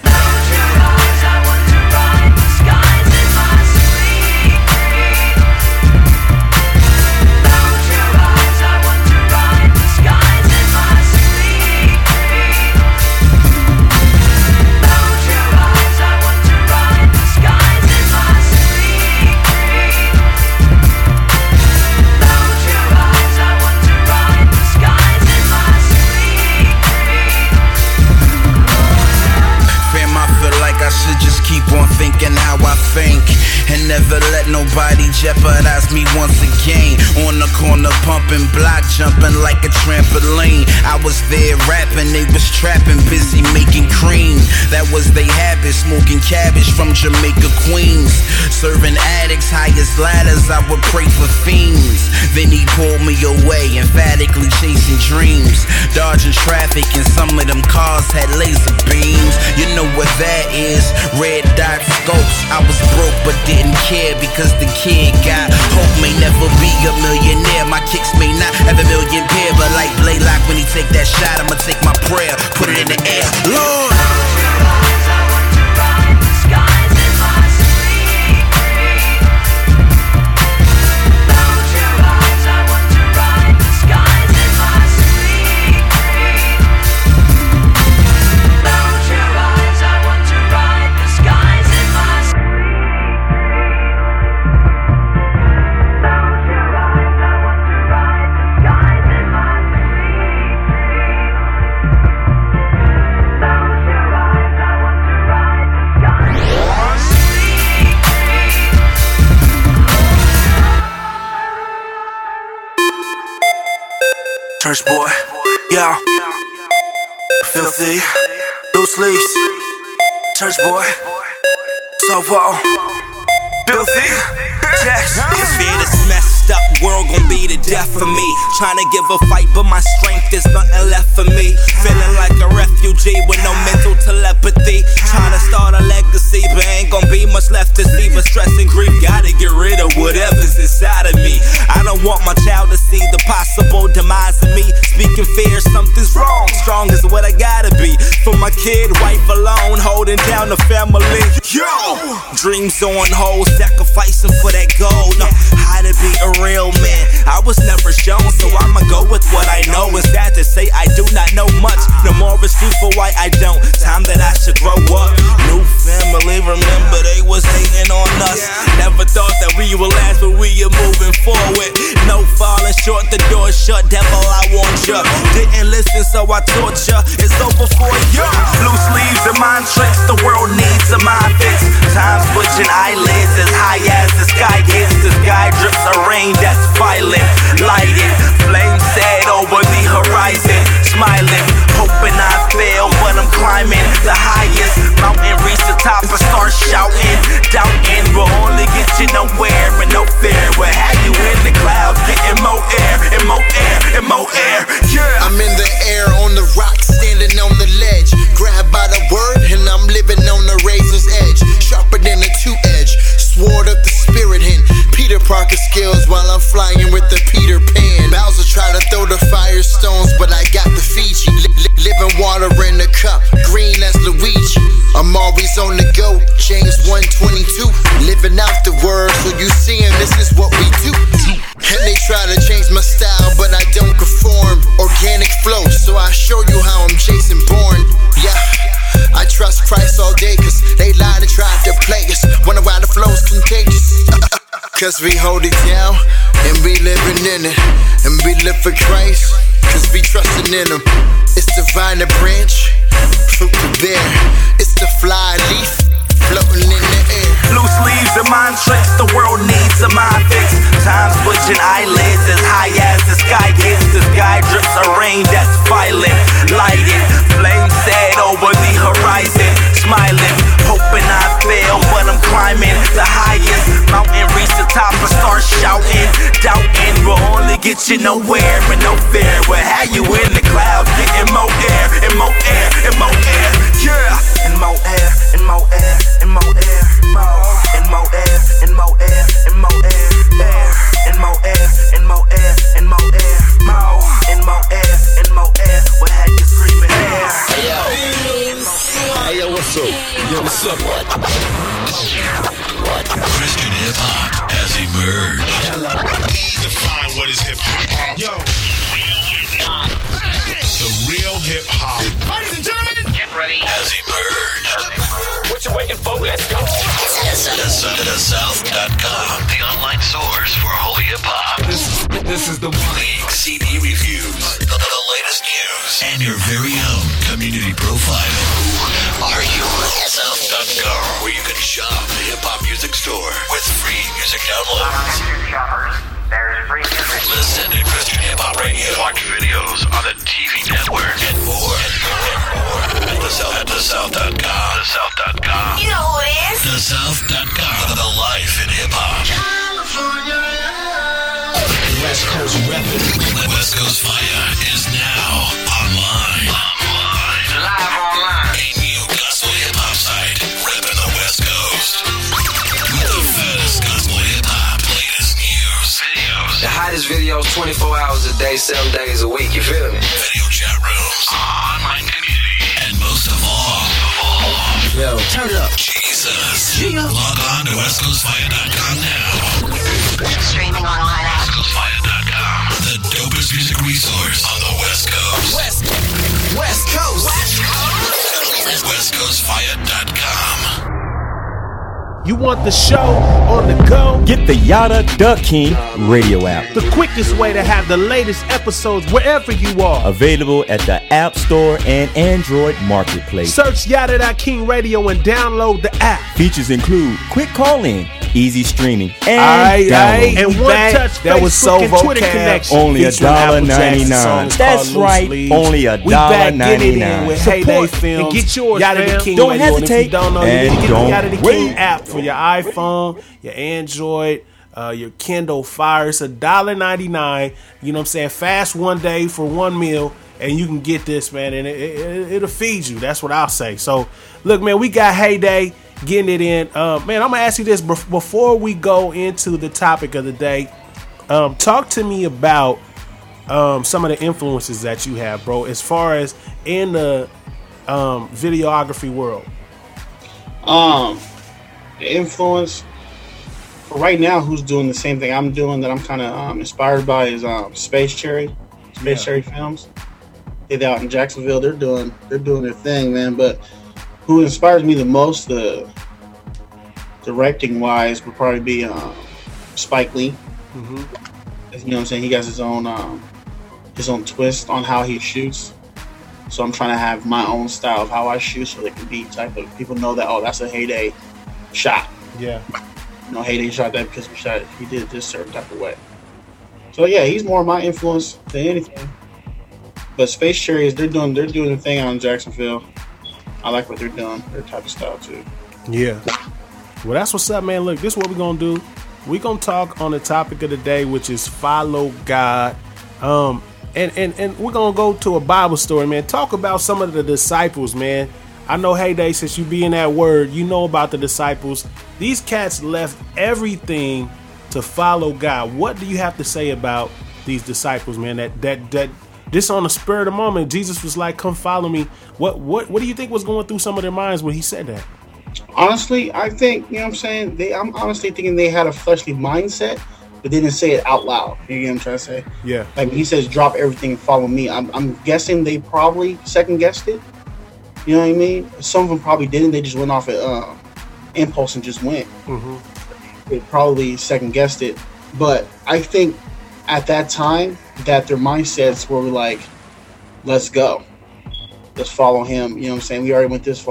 Thinking how I think, and never let nobody jeopardize me once again. On the corner pumping, block jumping like a trampoline. I was there rapping, they was trapping, busy making cream. That was they habit, smoking cabbage from Jamaica, Queens. Serving addicts, highest ladders, I would pray for fiends. Then he pulled me away, emphatically chasing dreams. Dodging traffic, and some of them cars had laser beams. You know what that is, red dot scopes. I was broke but didn't care because the kid got hope. May never be a millionaire, my kicks may not have a million pair, but like Blaylock when he take that shot, I'ma take my prayer, put it in the air. Lord, church boy, yeah, filthy, loose leaves, church boy, so far, filthy, Jax. This fear, this messed up world gon' be the death for me. Tryna give a fight, but my strength is nothing left for me. Feeling like a refugee with no mental telepathy. Tryna start a legacy, but ain't gon' be much left to see. But stress and grief, gotta get rid of whatever's inside of me. I don't want my child to see the possible demise of me. Speaking fear, something's wrong. Strong is what I gotta be. For my kid, wife alone, holding down the family. Yo! Dreams on hold, sacrificing for that gold. No, how to be a real man, I was never shown, so I'ma go with what I know. It's sad to say I do not know much. No more excuse for why I don't. Time that I should grow up. New family, remember they was hating on us. Never thought that we would last, but we are moving forward. No falling short, the door shut. Devil, I want ya. Didn't listen, so I taught ya. It's over for you. Loose leaves and mind tricks. The world needs a mind fix. Time's switching eyelids as high as the sky gets. The sky drips a rain that's violent. Lighted, flames set over the horizon. Smiling, hoping I fail, but I'm climbing the highest mountain. Reach the top and start shouting. Doubting will only get you nowhere, and no fear will have you in the clouds, getting more air and more air and more air. Yeah, I'm in the air on the rock, standing on the ledge. Grabbed by the word, and I'm living on the razor's edge. Sharper than a two-edge sword of the spirit hand. Peter Parker skills while I'm flying with the Peter Pan. Bowser try to throw the firestones, but I got the Fiji. Li- li- living water in the cup, green as Luigi. I'm always on the go, James one twenty-two. Living out the word, so you seeing this is what we do. And they try to change my style, but I don't conform. Organic flow, so I show you how I'm Jason Bourne. Yeah, I trust Christ all day, cause they lied and tried to play us. Wonder why the flow's contagious. Cause we hold it down, and we living in it. And we live for Christ, cause we trusting in him. It's the vine, the branch, fruit to bear. It's the fly leaf, floating in the air. Loose leaves and mind tricks, the world needs a mind fix. Time switching eyelids as high as the sky gets. The sky drips a rain that's violent, lighted. Flames set over the horizon, smiling, hoping I fail, but I'm climbing the highest mountain. Reach the top and start shouting, doubting will only get you nowhere, but no fear. We'll have you in the clouds, getting more air, and more air, and more air, yeah, and more air, and more air, and more air, more, and more air, and more air, and more air, air, and more air, and more air, and more air, more, and more air, and more air. We'll have you screaming air. Hey yo, hey yo, what's up? Yo, what's up? What? What? Christian hip hop has emerged. Define what is hip hop. Yo, the real hip hop. Ladies and gentlemen, get ready. Has emerged. What you waiting for? Let's go. The South dot com, the online source for holy hip hop. This, this is the league C D reviews, the, the latest news, and your very own community profile. Who are you? South dot com, where you can shop the hip hop music store with free music downloads. There's free music. Listen to Christian Hip Hop Radio. Watch videos on the T V network and more and more and more at the South at the South dot com. The South dot com. You know who it is? The South dot com. The life in hip hop. California love. West Coast Reppin'. West Coast Fire is now online. Online. Live online. A new gospel hip hop site. Reppin' the West Coast. With the fattest gospel hip hop. Latest news. Videos. The hottest videos twenty-four hours a day, seven days a week. You feel me? Video chat rooms. Online community. And most of all, of all, yo, turn it up. Jesus. Yeah. Log on to West Coast Fire dot com now. Streaming online at West Coast Fire dot com. The dopest music resource on the West Coast. West, West Coast. West Coast. West Coast Fire dot com. You want the show on the go? Get the Yada Duck King radio app. The quickest way to have the latest episodes wherever you are. Available at the App Store and Android Marketplace. Search Yada Duck King Radio and download the app. Features include quick call-in, easy streaming, and aye, download. Aye, and one back. touch that Facebook was so and Twitter connection. Only a dollar ninety-nine. That's right. Leaves. Only a dollar ninety-nine. With Heyday Films. And get yours, Yada the King Don't Radio. hesitate. And if you don't know, and you need to get the Yada the King wait. app for your iPhone, your Android, uh, your Kindle Fire. It's a dollar ninety-nine. You know what I'm saying? Fast one day for one meal. And you can get this, man, and it, it, it'll feed you. That's what I'll say. So, look, man, we got Heyday getting it in. Uh, man, I'm going to ask you this before we go into the topic of the day. Um, talk to me about um, some of the influences that you have, bro, as far as in the um, videography world. Um, the influence for right now, who's doing the same thing I'm doing that I'm kind of um, inspired by is um, Space Cherry, Space yeah. Cherry Films. They're out in Jacksonville. They're doing they're doing their thing, man. But who inspires me the most, the directing wise, would probably be um, Spike Lee. Mm-hmm. You know what I'm saying? He got his own um, his own twist on how he shoots. So I'm trying to have my own style of how I shoot, so they can be type of people know that, oh, that's a Heyday shot. Yeah. You know, Heyday shot that because we shot he did it this certain type of way. So yeah, he's more my influence than anything. But Space Cherry is they're doing they're doing the thing out in Jacksonville. I like what they're doing, their type of style too. Yeah. Well, that's what's up, man. Look, this is what we're gonna do. We're gonna talk on the topic of the day, which is follow God. Um, and, and, and we're gonna go to a Bible story, man. Talk about some of the disciples, man. I know, Heyday, since you be in that word, you know about the disciples. These cats left everything to follow God. What do you have to say about these disciples, man? That that that this on the spur of the moment, Jesus was like, "Come follow me." What what what do you think was going through some of their minds when he said that? Honestly, I think, you know what I'm saying? They I'm honestly thinking they had a fleshly mindset, but they didn't say it out loud. You get what I'm trying to say? Yeah. Like he says, drop everything and follow me. I'm I'm guessing they probably second guessed it. You know what I mean? Some of them probably didn't. They just went off at uh, impulse and just went. Mm-hmm. They probably second guessed it. But I think at that time that their mindsets were like, let's go. Let's follow him. You know what I'm saying? We already went this far.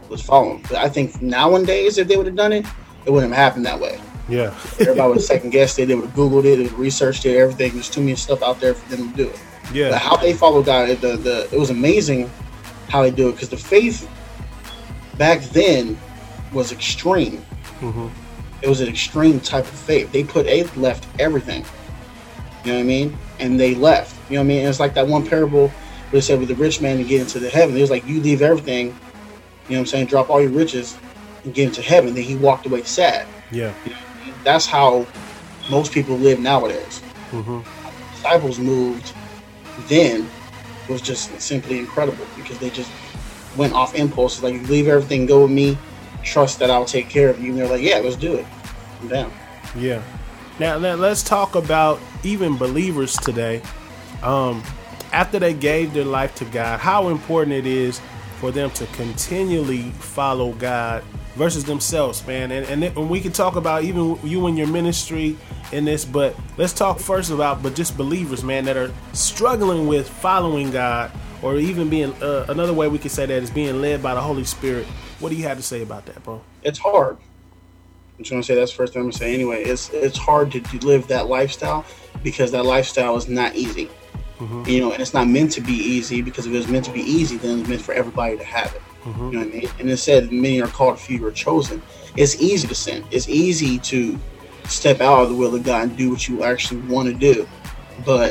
was following. But I think nowadays, if they would have done it, it wouldn't have happened that way. Yeah. Everybody would second guess it. They would have Googled it, they would have researched it, everything. There's too many stuff out there for them to do it. Yeah. But how they follow God, the, the, it was amazing how they do it, because the faith back then was extreme. Mm-hmm. It was an extreme type of faith. They put, they left everything. You know what I mean? And they left. You know what I mean? And it's like that one parable where they said with the rich man to get into the heaven. It was like, you leave everything, you know what I'm saying, drop all your riches and get into heaven. Then he walked away sad. Yeah. You know what I mean? That's how most people live nowadays. Mm-hmm. Disciples moved then was just simply incredible, because they just went off impulse. Like, you leave everything, go with me, trust that I'll take care of you. And they're like, yeah, let's do it. I'm down. Yeah. Now, now let's talk about even believers today. Um, after they gave their life to God, how important it is for them to continually follow God versus themselves, man. And and, then, and we can talk about even you and your ministry in this, but let's talk first about but just believers, man, that are struggling with following God, or even being uh, another way we could say that is being led by the Holy Spirit. What do you have to say about that, bro? It's hard. I'm just gonna say that's the first thing I'm gonna say. Anyway, it's it's hard to, to live that lifestyle, because that lifestyle is not easy. Mm-hmm. You know, and it's not meant to be easy, because if it was meant to be easy, then it's meant for everybody to have it. Mm-hmm. You know what I mean? And it said, many are called, few are chosen. It's easy to sin. It's easy to step out of the will of God and do what you actually want to do. But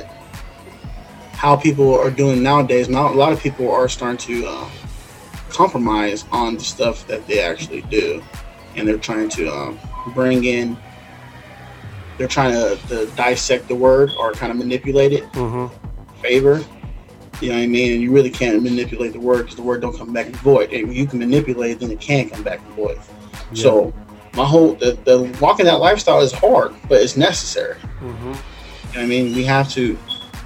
how people are doing nowadays, not a lot of people are starting to uh, compromise on the stuff that they actually do. And they're trying to um, bring in, they're trying to, to dissect the word or kind of manipulate it. Mm-hmm. Favor, you know what I mean? And you really can't manipulate the word, because the word don't come back and void. And if you can manipulate it, then it can come back and void. Yeah. So my whole, the, the walking that lifestyle is hard, but it's necessary. Mm-hmm. You know what I mean? We have to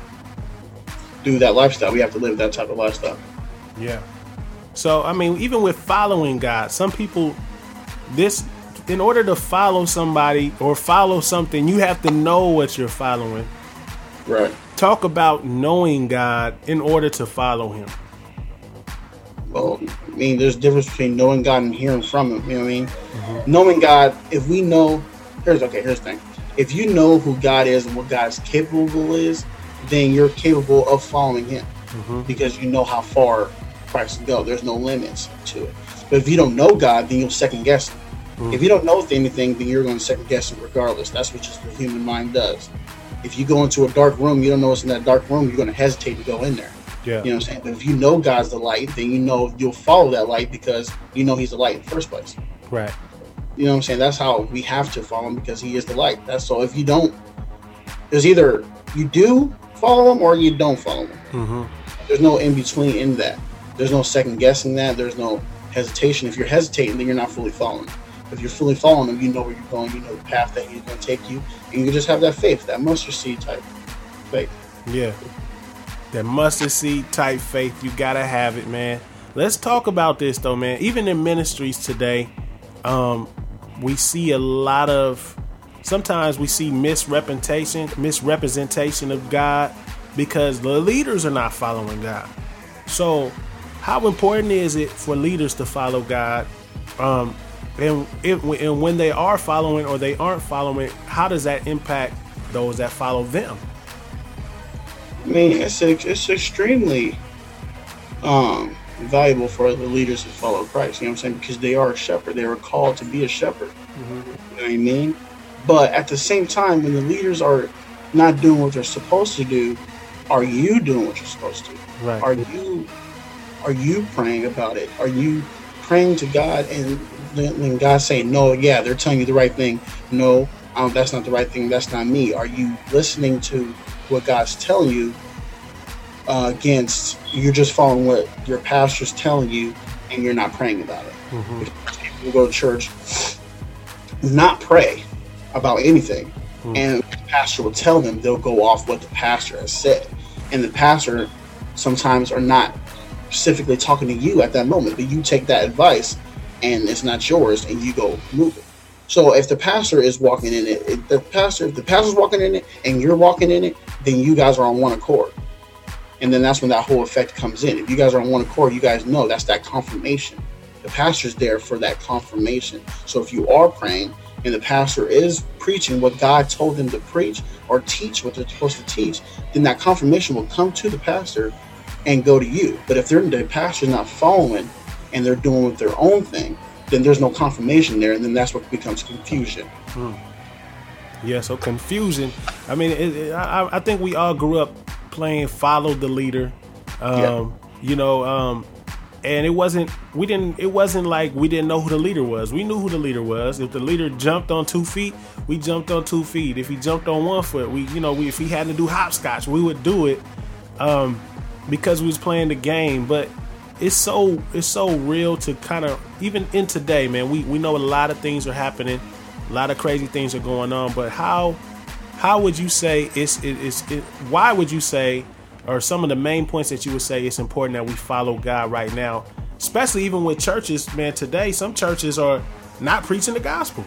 do that lifestyle. We have to live that type of lifestyle. Yeah. So, I mean, even with following God, some people, this, in order to follow somebody or follow something, you have to know what you're following. Right. Talk about knowing God in order to follow him. Well, I mean, there's a difference between knowing God and hearing from him. You know what I mean? Mm-hmm. Knowing God, if we know, here's, okay, here's the thing. If you know who God is and what God's capable is, then you're capable of following him. Mm-hmm. Because you know how far Christ can go. There's no limits to it. But if you don't know God, then you'll second guess him. Mm-hmm. If you don't know anything, then you're going to second guess him regardless. That's what just the human mind does. If you go into a dark room, you don't know what's in that dark room, you're going to hesitate to go in there. Yeah. You know what I'm saying? But if you know God's the light, then you know you'll follow that light, because you know he's the light in the first place. Right. You know what I'm saying? That's how we have to follow him, because he is the light. That's so. If you don't, there's either you do follow him or you don't follow him. Mm-hmm. There's no in between in that. There's no second guessing that. There's no hesitation. If you're hesitating, then you're not fully following him. If you're fully following him, you know where you're going, you know the path that he's going to take you, and you just have that faith, that mustard seed type faith. Yeah. That mustard seed type faith, you got to have it, man. Let's talk about this, though, man. Even in ministries today, um, we see a lot of, sometimes we see misrepresentation, misrepresentation of God, because the leaders are not following God. So how important is it for leaders to follow God? Um, And, it, and when they are following or they aren't following, how does that impact those that follow them? I mean, it's it's extremely um, valuable for the leaders to follow Christ. You know what I'm saying? Because they are a shepherd. They are called to be a shepherd. Mm-hmm. You know what I mean? But at the same time, when the leaders are not doing what they're supposed to do, are you doing what you're supposed to? Right. Are you are you praying about it? Are you praying to God, and then God saying, no, yeah, they're telling you the right thing. No, um, that's not the right thing. That's not me. Are you listening to what God's telling you uh, against, you're just following what your pastor's telling you and you're not praying about it? Mm-hmm. People will go to church, not pray about anything. Mm-hmm. And the pastor will tell them, they'll go off what the pastor has said. And the pastor sometimes are not specifically talking to you at that moment, but you take that advice and it's not yours, and you go move it. So if the pastor is walking in it, if the pastor, if the pastor's walking in it and you're walking in it, then you guys are on one accord. And then that's when that whole effect comes in. If you guys are on one accord, you guys know that's that confirmation The pastor's there for that confirmation. So if you are praying and the pastor is preaching what God told them to preach or teach what they're supposed to teach, then that confirmation will come to the pastor and go to you. But if they're, the pastor's not following and they're doing their own thing, then there's no confirmation there, and then that's what becomes confusion. Hmm. Yeah, so confusion. I mean, it, it, I, I think we all grew up playing follow the leader. Um, yeah. You know, um, and it wasn't. We didn't. It wasn't like we didn't know who the leader was. We knew who the leader was. If the leader jumped on two feet, we jumped on two feet. If he jumped on one foot, we, you know, we, if he had to do hopscotch, we would do it um, because we was playing the game. But it's so it's so real to kind of, even in today, man. We we know a lot of things are happening. A lot of crazy things are going on, but how how would you say it's it is it, why would you say, or some of the main points that you would say it's important that we follow God right now, especially even with churches, man? Today, some churches are not preaching the gospel.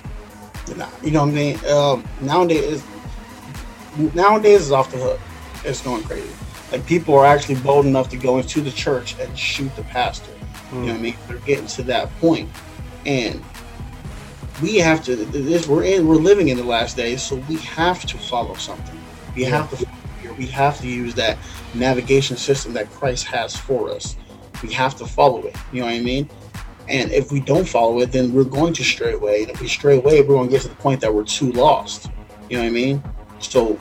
You know what I mean? Um, nowadays, nowadays is off the hook. It's going crazy. Like, people are actually bold enough to go into the church and shoot the pastor. Mm. You know what I mean? They're getting to that point, and we have to. This we're in. We're living in the last days, so we have to follow something. We yeah. have to. We have to use that navigation system that Christ has for us. We have to follow it. You know what I mean? And if we don't follow it, then we're going to stray away. And if we stray away, we're going to get to the point that we're too lost. You know what I mean? So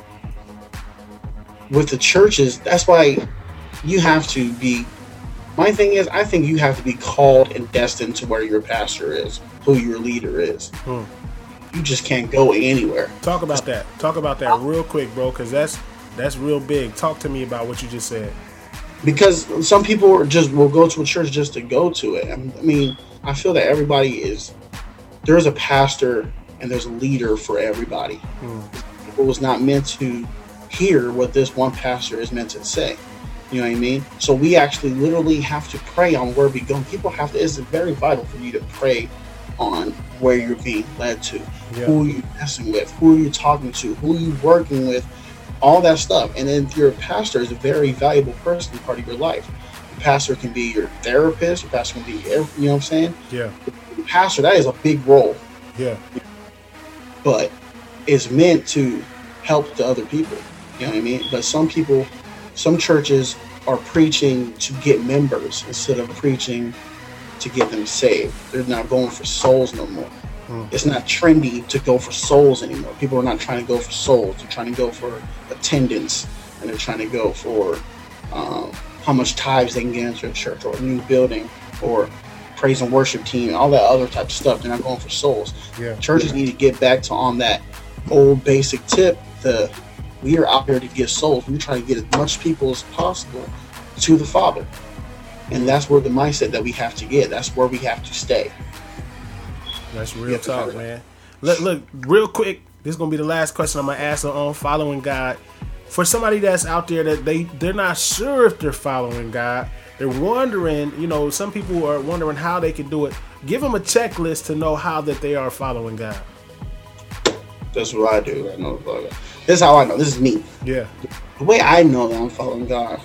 with the churches, that's why you have to be. My thing is, I think you have to be called and destined to where your pastor is, who your leader is. Hmm. You just can't go anywhere. Talk about that. Talk about that real quick, bro, because that's that's real big. Talk to me about what you just said. Because some people are just will go to a church just to go to it. I mean, I feel that everybody is. There's a pastor and there's a leader for everybody. Hmm. People was not meant to hear what this one pastor is meant to say. You know what I mean? So we actually literally have to pray on where we go. People have to, it's very vital for you to pray on where you're being led to. Yeah. Who are you messing with? Who are you talking to? Who are you working with? All that stuff. And then your pastor is a very valuable person, part of your life. Your pastor can be your therapist. Your pastor can be, you know what I'm saying? Yeah. Your pastor, that is a big role. Yeah. But it's meant to help the other people. You know what I mean? But some people, some churches are preaching to get members instead of preaching to get them saved. They're not going for souls no more. Mm. It's not trendy to go for souls anymore. People are not trying to go for souls. They're trying to go for attendance, and they're trying to go for um, how much tithes they can get into a church or a new building or praise and worship team, all that other type of stuff. They're not going for souls. Yeah. Churches yeah. need to get back to on that old basic tip. The we are out here to get souls. We're trying to get as much people as possible to the Father. And that's where the mindset that we have to get. That's where we have to stay. That's real talk, man. Look, look, real quick. This is going to be the last question I'm going to ask on following God. For somebody that's out there that they, they're not sure if they're following God, they're wondering, you know, some people are wondering how they can do it. Give them a checklist to know how that they are following God. That's what I do. I know about it. This is how I know. This is me. Yeah. The way I know that I'm following God.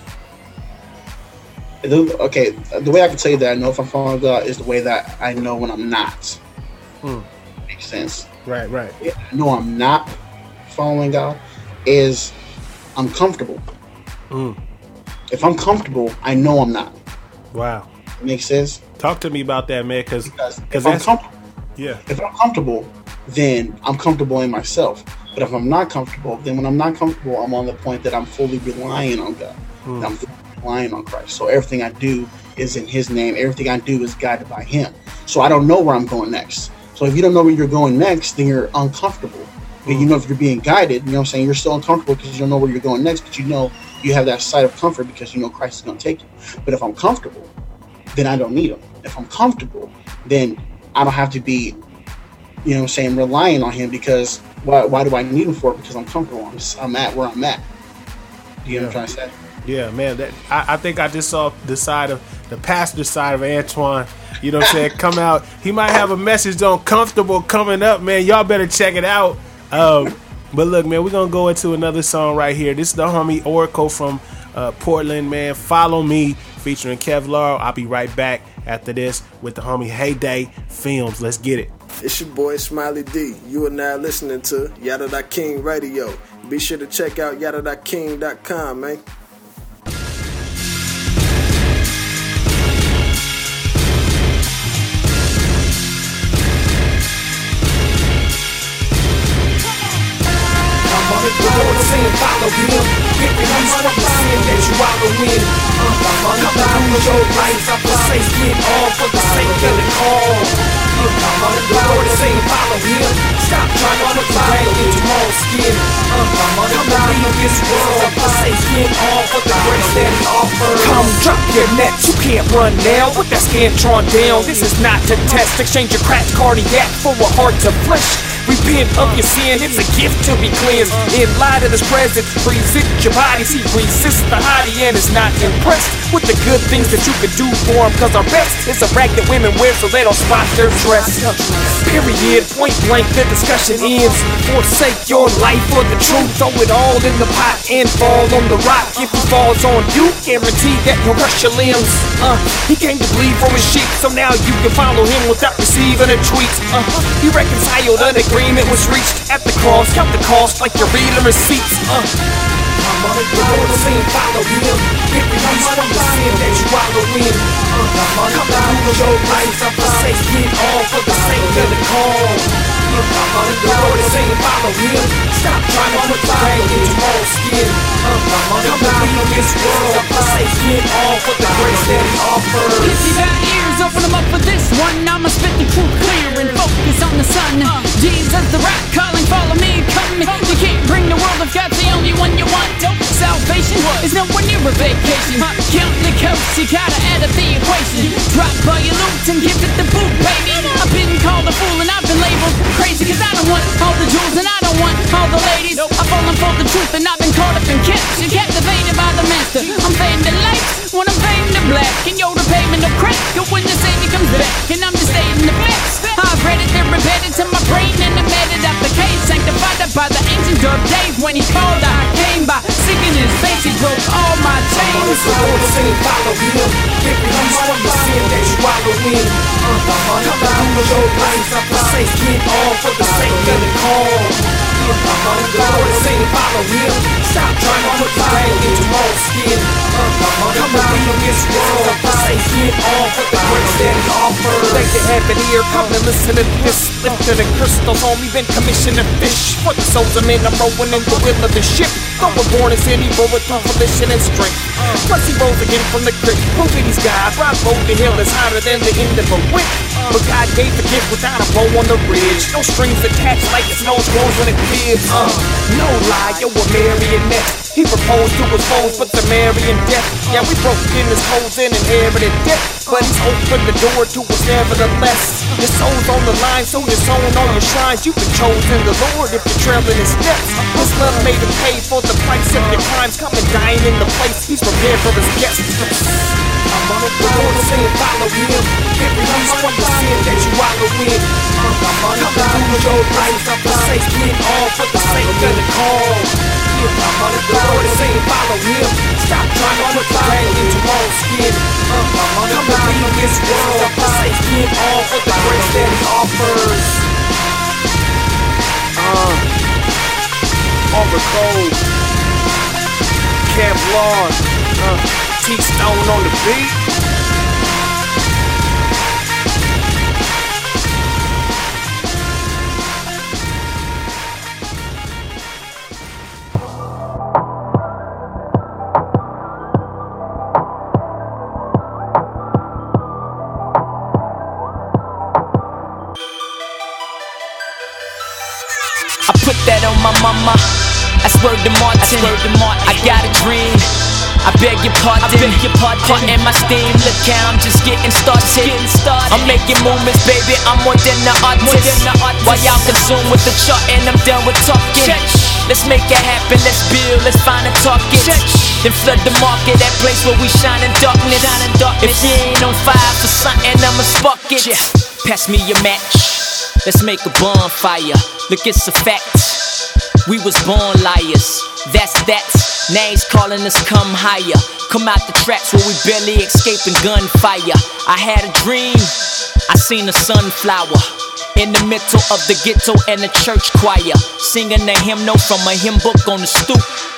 Okay, the way I can tell you that I know if I'm following God is the way that I know when I'm not. Hmm. Makes sense. Right, right. Yeah, I know I'm not following God is I'm comfortable. Hmm. If I'm comfortable, I know I'm not. Wow. Makes sense? Talk to me about that, man, cause, because cause if I'm comfortable, yeah. if I'm comfortable, then I'm comfortable in myself. But if I'm not comfortable, then when I'm not comfortable, I'm on the point that I'm fully relying on God. Hmm. I'm fully relying on Christ. So everything I do is in His name. Everything I do is guided by Him. So I don't know where I'm going next. So if you don't know where you're going next, then you're uncomfortable. But you know if you're being guided, you know what I'm saying, you're still uncomfortable because you don't know where you're going next, but you know you have that side of comfort because you know Christ is going to take you. But if I'm comfortable, then I don't need Him. If I'm comfortable, then I don't have to be, you know what I'm saying, relying on Him because why, why do I need Him for? Because I'm comfortable. I'm, I'm at where I'm at. Do you know what I'm trying to say? Yeah, man. That I, I think I just saw the side of the pastor side of Antoine. You know what I'm saying? Come out. He might have a message on comfortable coming up, man. Y'all better check it out. Um, but look, man, we're gonna go into another song right here. This is the homie Oracle from uh, Portland, man. Follow Me, featuring Kev Laurel. I'll be right back. after this with the homie Heyday Films. Let's get it. It's your boy Smiley D. You are now listening to Yada King Radio. Be sure to check out yada king dot com, man. The Lord is saying follow him. Get released from the sin that you wallow in. Come and lose your life. I forsake it all for the sake of the call. The Lord is saying follow him. Stop trying to put the rain in your own skin. Come and leave this world. I forsake it all for the grace that he offers. Come drop your nets. You can't run now with that Scantron down. This is not to test. Exchange your cracked cardiac for a heart to flesh. Repent of your sin, it's a gift to be cleansed. In light of his presence, present your body. See, resists the hottie and is not impressed with the good things that you can do for him. Cause our best is a rag that women wear so they don't spot their dress. Period, point blank, the discussion ends. Forsake your life for the truth. Throw it all in the pot and fall on the rock. If he falls on you, guarantee that he'll crush your limbs. Uh, he came to bleed from his sheep, so now you can follow him without receiving a tweet. Uh, he reconciled an agreement was reached at the cross. Count the cost like you're reading receipts. Uh. The Lord is saying follow him. Get released from the sin that you wallow in. Come and lose your life. I forsake it all for the sake of the call. The Lord is saying follow him. Stop trying to put the rain in your own skin. Come and leave this world. I forsake it all for the grace that he offers. If you got ears, open them up for this one. I'ma spit the truth clear and focus on the sun. Jesus the rock calling, follow me, come. You can't bring the world if God's the only one you want. Salvation is nowhere near a vacation. Count the coats, you gotta add up the equation. Drop all your loot and give it the boot, baby. I've been called a fool and I've been labeled crazy, cause I don't want all the jewels and I don't want all the ladies. I've fallen for the truth and I've been caught up in capture, captivated by the master. I'm fading to light when I'm fading to black. And yo, the pavement no crack, and when the Savior comes back, and I'm just stating the facts. I've read it and embedded to my brain and embedded application, sanctified by the ancient of days. When he called, I came by. Seeking his face, he broke all my chains. The Lord is saying follow him. Get released from the sin that you wallow in. Come and lose your life. I forsake it all for the sake of the call. The Lord is saying follow him. Stop trying to put the rain in your own skin. Come and leave this world. I forsake it all for the grace that he offers. Thank you, have an ear, come and listen to this. Lifted the crystals on me, been commissioned to fish. For the souls of men, I'm rowing in the wheel of the ship. Though we're born in sin, he rode with volition and strength. Plus he rose again from the crypt, proving he's God. Bravo, the hill is higher than the end of a whip. But God gave the gift without a bow on the ridge. No strings attached like his nose grows when it fibs. Uh, no lie, yo, a marionette. He proposed to his foes, but the marrying death. Yeah, we broke in his holes and inherited death. But he's opened the door to us nevertheless. Your soul's on the line, so your soul on your shrines. You've been chosen the Lord if you're trailing his steps. His love made him pay for the price of your crimes. Come and dine in the place he's prepared for his guests. The Lord is saying follow him. Get released from the sin that you wallow in. Come and lose your life. I forsake it all for the sake of the call. The Lord is saying follow him. Stop trying to put the rain in your own skin. Come and leave this world. I forsake it all for the grace that he offers. Uh, Arbor Code, Kevlar, uh, T-Stone on the beat. I put that on my mama. I swear to Martin. I, swear to Martin. I got a dream. I beg your pardon. I beg your pardon. Heart in my steam. Look how I'm just getting started. Getting started. I'm making movements, baby. I'm more than the artist. More than the artist. While y'all consume with the chart and I'm done with talking. Church. Let's make it happen. Let's build. Let's find a target. Church. Then flood the market. That place where we shine in darkness. Shine in darkness. If you ain't on fire for something, I'ma spark it. Yeah. Pass me your match. Let's make a bonfire. Look, it's a fact. We was born liars. That's that's. Names calling us come higher. Come out the traps where we barely escaping gunfire. I had a dream. I seen a sunflower in the middle of the ghetto and the church choir, singing a hymnal from a hymn book on the stoop.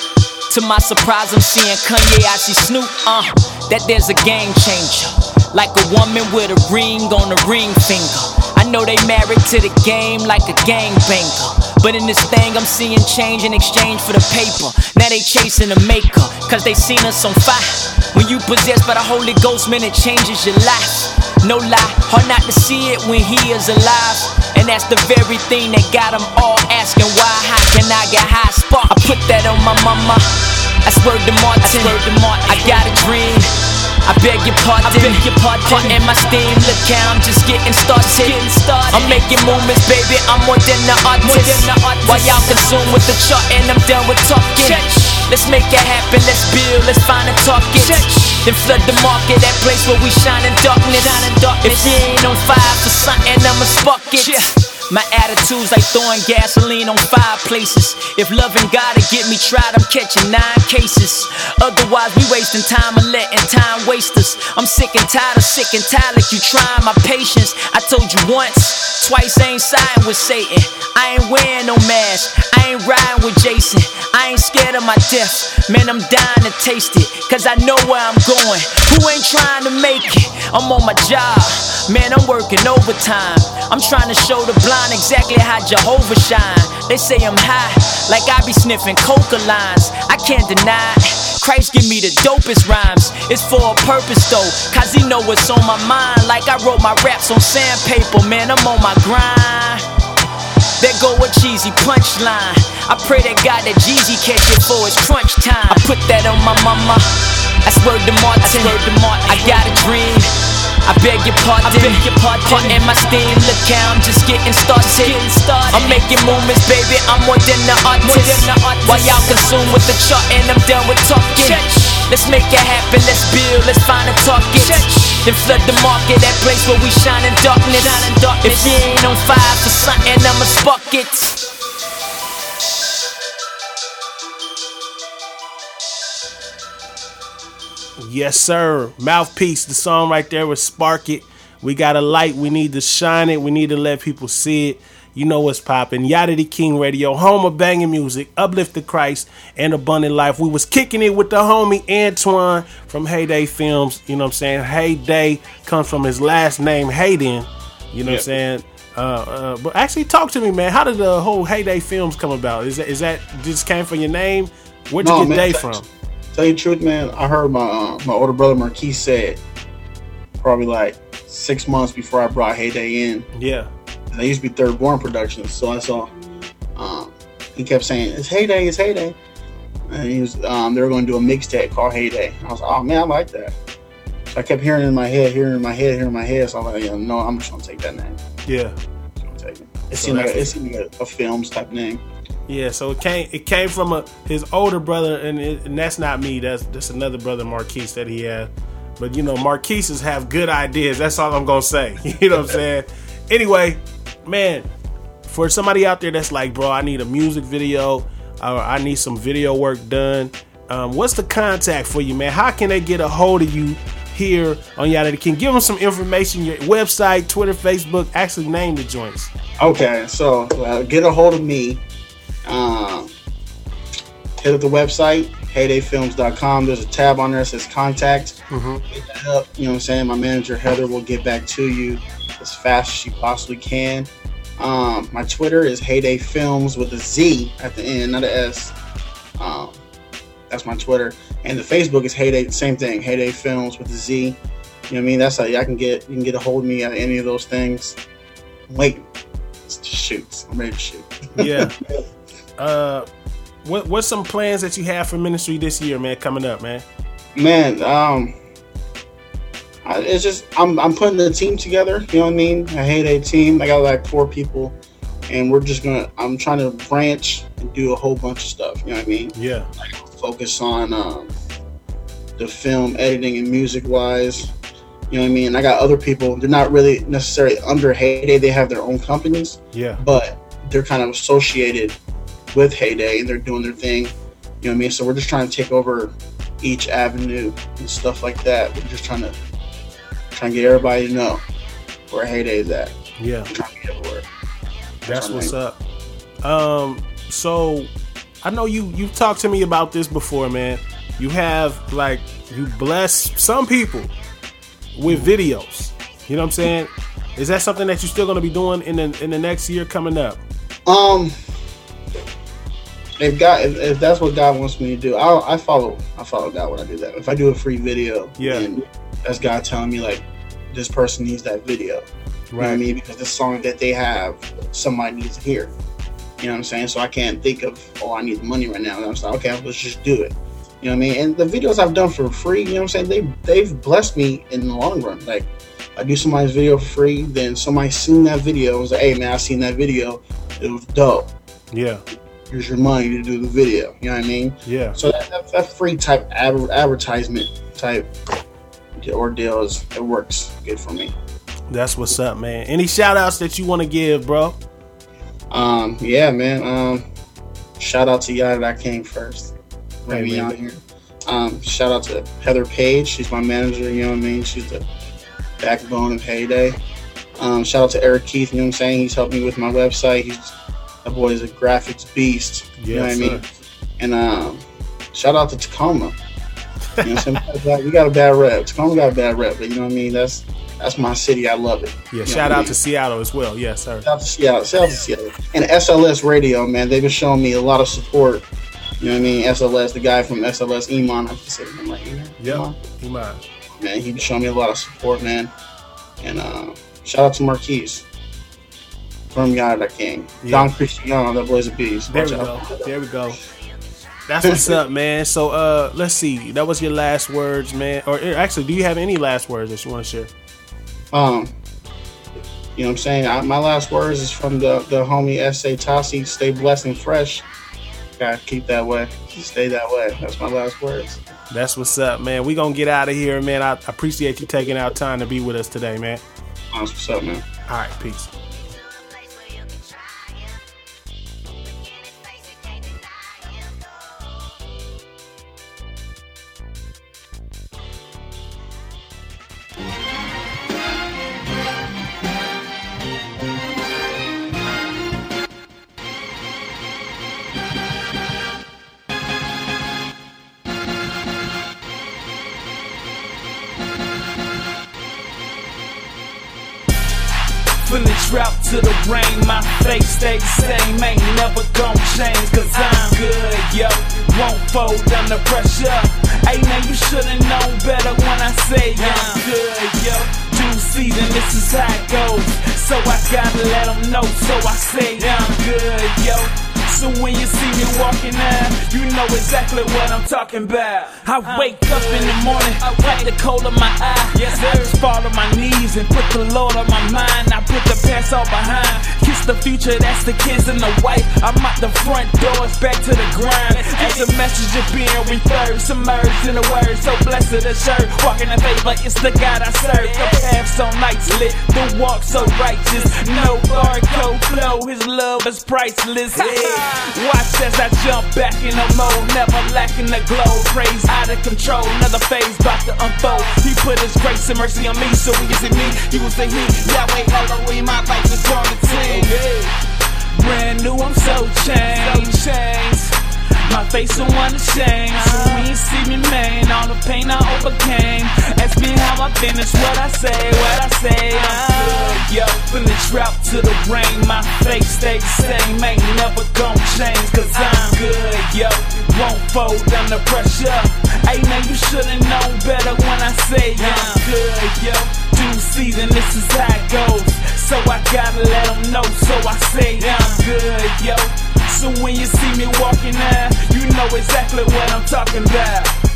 To my surprise, I'm seeing Kanye, I see Snoop. Uh, that there's a game changer, like a woman with a ring on a ring finger. I know they married to the game like a gangbanger, but in this thing I'm seeing change in exchange for the paper. Now they chasing the maker, cause they seen us on fire. When you possessed by the Holy Ghost, man, it changes your life. No lie, hard not to see it when he is alive. And that's the very thing that got them all asking why. How can I get high spark? I put that on my mama. I swear to Martin, I, swear to Martin. I got a dream. I beg your pardon, I beg your pardon. Caught in my steam, look how I'm just getting started. Getting started. I'm making movements, baby, I'm more than an artist. More than an artist. While y'all consume with the chart and I'm done with talking. Church. Let's make it happen, let's build, let's find a target. Church. Then flood the market, that place where we shine in darkness. Shine in darkness. If you ain't on fire for something, I'ma spark it. Yeah. My attitude's like throwing gasoline on fireplaces. If loving God to get me tried, I'm catching nine cases. Otherwise, we wasting time and letting time waste us. I'm sick and tired of sick and tired like you trying my patience. I told you once, twice I ain't siding with Satan. I ain't wearing no mask, I ain't riding with Jason. I ain't scared of my death, man, I'm dying to taste it. Cause I know where I'm going, who ain't trying to make it? I'm on my job, man, I'm working overtime. I'm trying to show the blind exactly how Jehovah shine. They say I'm high, like I be sniffing coca lines. I can't deny it. Christ give me the dopest rhymes. It's for a purpose though, cause he know what's on my mind. Like I wrote my raps on sandpaper, man, I'm on my grind. There go a cheesy punchline. I pray that God that Jeezy catch it for his crunch time. I put that on my mama. I swear to Martin, I, swear to Martin. I got a dream. I beg your pardon, I beg your pardon. Caught in my steam, look how I'm just getting started. Getting started. I'm making movements, baby, I'm more than an artist. More than an artist. While y'all consume with the chart and I'm done with talking. Church. Let's make it happen, let's build, let's find a target. Church. Then flood the market, that place where we shine in darkness. Shine in darkness. If you ain't on fire for something, I'ma spark it. Yes, sir. Mouthpiece, the song right there was Spark It. We got a light. We need to shine it. We need to let people see it. You know what's popping. Yada the King Radio, home of banging music, uplift the Christ, and abundant life. We was kicking it with the homie Antoine from Heyday Films. You know what I'm saying? Heyday comes from his last name, Hayden. You know yep. what I'm saying? Uh, uh, but actually, talk to me, man. How did the whole Heyday Films come about? Is that, is that just came from your name? Where'd you no, get man, Day from? Tell you the truth, man, I heard my uh, my older brother Marquise say it probably like six months before I brought Heyday in. Yeah. And they used to be Third Born Productions, so I saw um, he kept saying, it's Heyday, it's Heyday. And he was um, they were going to do a mixtape called Heyday. I was like, oh man, I like that. So I kept hearing it in my head, hearing it in my head, hearing it in my head. So I was like, yeah, no, I'm just going to take that name. Yeah. Take it. It so seemed like, it seemed like a, a films type name. Yeah, so it came it came from a, his older brother, and, it, and that's not me. That's that's another brother, Marquise, that he had. But you know, Marquises have good ideas. That's all I'm gonna say. You know what I'm saying? Anyway, man, for somebody out there that's like, bro, I need a music video, or I need some video work done. Um, what's the contact for you, man? How can they get a hold of you here on Yada the King? Give them some information, your website, Twitter, Facebook. Actually, name the joints. Okay, so uh, get a hold of me. Um, hit up the website, heyday films dot com. There's a tab on there that says contact. Mm-hmm. Hit that up. You know what I'm saying? My manager, Heather, will get back to you as fast as she possibly can. Um, my Twitter is Heyday Films with a Z at the end, not an S. Um, that's my Twitter. And the Facebook is Heyday, same thing, Heyday Films with a Z. You know what I mean? That's how I can get, you can get a hold of me at any of those things. Wait, shoot. I'm ready to shoot. Yeah. Uh, what what's some plans that you have for ministry this year, man? Coming up, man. Man, um, I, it's just I'm I'm putting the team together. You know what I mean? A Heyday team. I got like four people, and we're just gonna. I'm trying to branch and do a whole bunch of stuff. You know what I mean? Yeah. Like focus on um, the film editing and music wise. You know what I mean? I got other people. They're not really necessarily under Heyday. They have their own companies. Yeah. But they're kind of associated with Heyday, and they're doing their thing. You know what I mean? So we're just trying to take over each avenue and stuff like that. We're just trying to trying to get everybody to know where Heyday's at. Yeah. We're trying to get everywhere. That's what's up. Um, so I know you you've talked to me about this before, man. You have like you bless some people with videos. You know what I'm saying? Is that something that you're still going to be doing in the in the next year coming up? Um, if God, if, if that's what God wants me to do, I'll, I follow. I follow God when I do that. If I do a free video, yeah, and that's God telling me like this person needs that video, right? You know what I mean, because the song that they have, somebody needs to hear. You know what I'm saying? So I can't think of, oh, I need the money right now. And I'm like, okay, let's just do it. You know what I mean? And the videos I've done for free, you know what I'm saying? They they've blessed me in the long run. Like, I do somebody's video for free, then somebody seen that video and was like, hey man, I seen that video. It was dope. Yeah. Here's your money to do the video. You know what I mean? Yeah. So that, that, that free type adver- advertisement type ordeal is, it works good for me. That's what's up, man. Any shout outs that you want to give, bro? Um, yeah, man. Um, shout out to Yada That King first. Maybe Hey, on here. Um, shout out to Heather Page. She's my manager. You know what I mean? She's the backbone of Heyday. Um, shout out to Eric Keith. You know what I'm saying? He's helped me with my website. He's that boy is a graphics beast. You Yes, know what I mean? sir. And um, shout out to Tacoma. You know what I'm saying? We got a bad rep. Tacoma got a bad rep, but you know what I mean? That's that's my city. I love it. Yeah. You know Shout what I out mean? to Seattle as well. Yes, sir. Shout out to Seattle. Shout out to Seattle. And S L S Radio, man. They've been showing me a lot of support. You know what I mean? S L S, the guy from S L S, Iman. I can say his name right here. Yep. Iman. Iman. Man, he been showing me a lot of support, man. And uh, shout out to Marquise from Yada That King. Yeah. Don Cristiano, that boy's a beast. There Watch we out. go. There we go. That's what's up, man. So, uh, let's see. That was your last words, man. Or eh, actually, do you have any last words that you want to share? Um, you know what I'm saying? I, my last words is from the, the homie S A Tassi. Stay blessed and fresh. Gotta keep that way. Stay that way. That's my last words. That's what's up, man. We gonna get out of here, man. I appreciate you taking out time to be with us today, man. That's what's up, man. All right, peace. Feeling trapped to the rain, my face stay the same, ain't never gon' change, cause I'm good, yo, won't fold under pressure. Hey, now you should've known better when I say I'm good, yo. Due season, this is how it goes, so I gotta let them know, so I say I'm good, yo. So when you see me walking out, you know exactly what I'm talking about. I wake up in the morning, wipe the cold of my eye. Yes, I just fall on my knees and put the Lord on my mind. I put the past all behind, kiss the future, that's the kids and the wife. I'm out the front doors, back to the grind. It's a message of being referred, submerged in the word. So blessed the shirt, walking in favor, it's the God I serve. The path so nice lit, the walk so righteous. No barcode flow, his love is priceless. Yeah. Watch as I jump back in the mode, never lacking the glow. Praise out of control, another phase about to unfold. He put his grace and mercy on me, so when you see me, you will say he. Yahweh, Elohim, my life is quarantine. Brand new, I'm so changed. So changed. My face don't wanna change, so when you see me, man, all the pain I overcame. Ask me how I finish, what I say, what I say. I'm good, yo, feeling trapped to the rain. My face stay the same, ain't never gon' change, cause I'm good, yo, won't fold under pressure. Hey, now you should've known better when I say I'm good, yo. Due season, this is how it goes, so I gotta let them know, so I say I'm good, yo. So when you see me walking out, you know exactly what I'm talking about.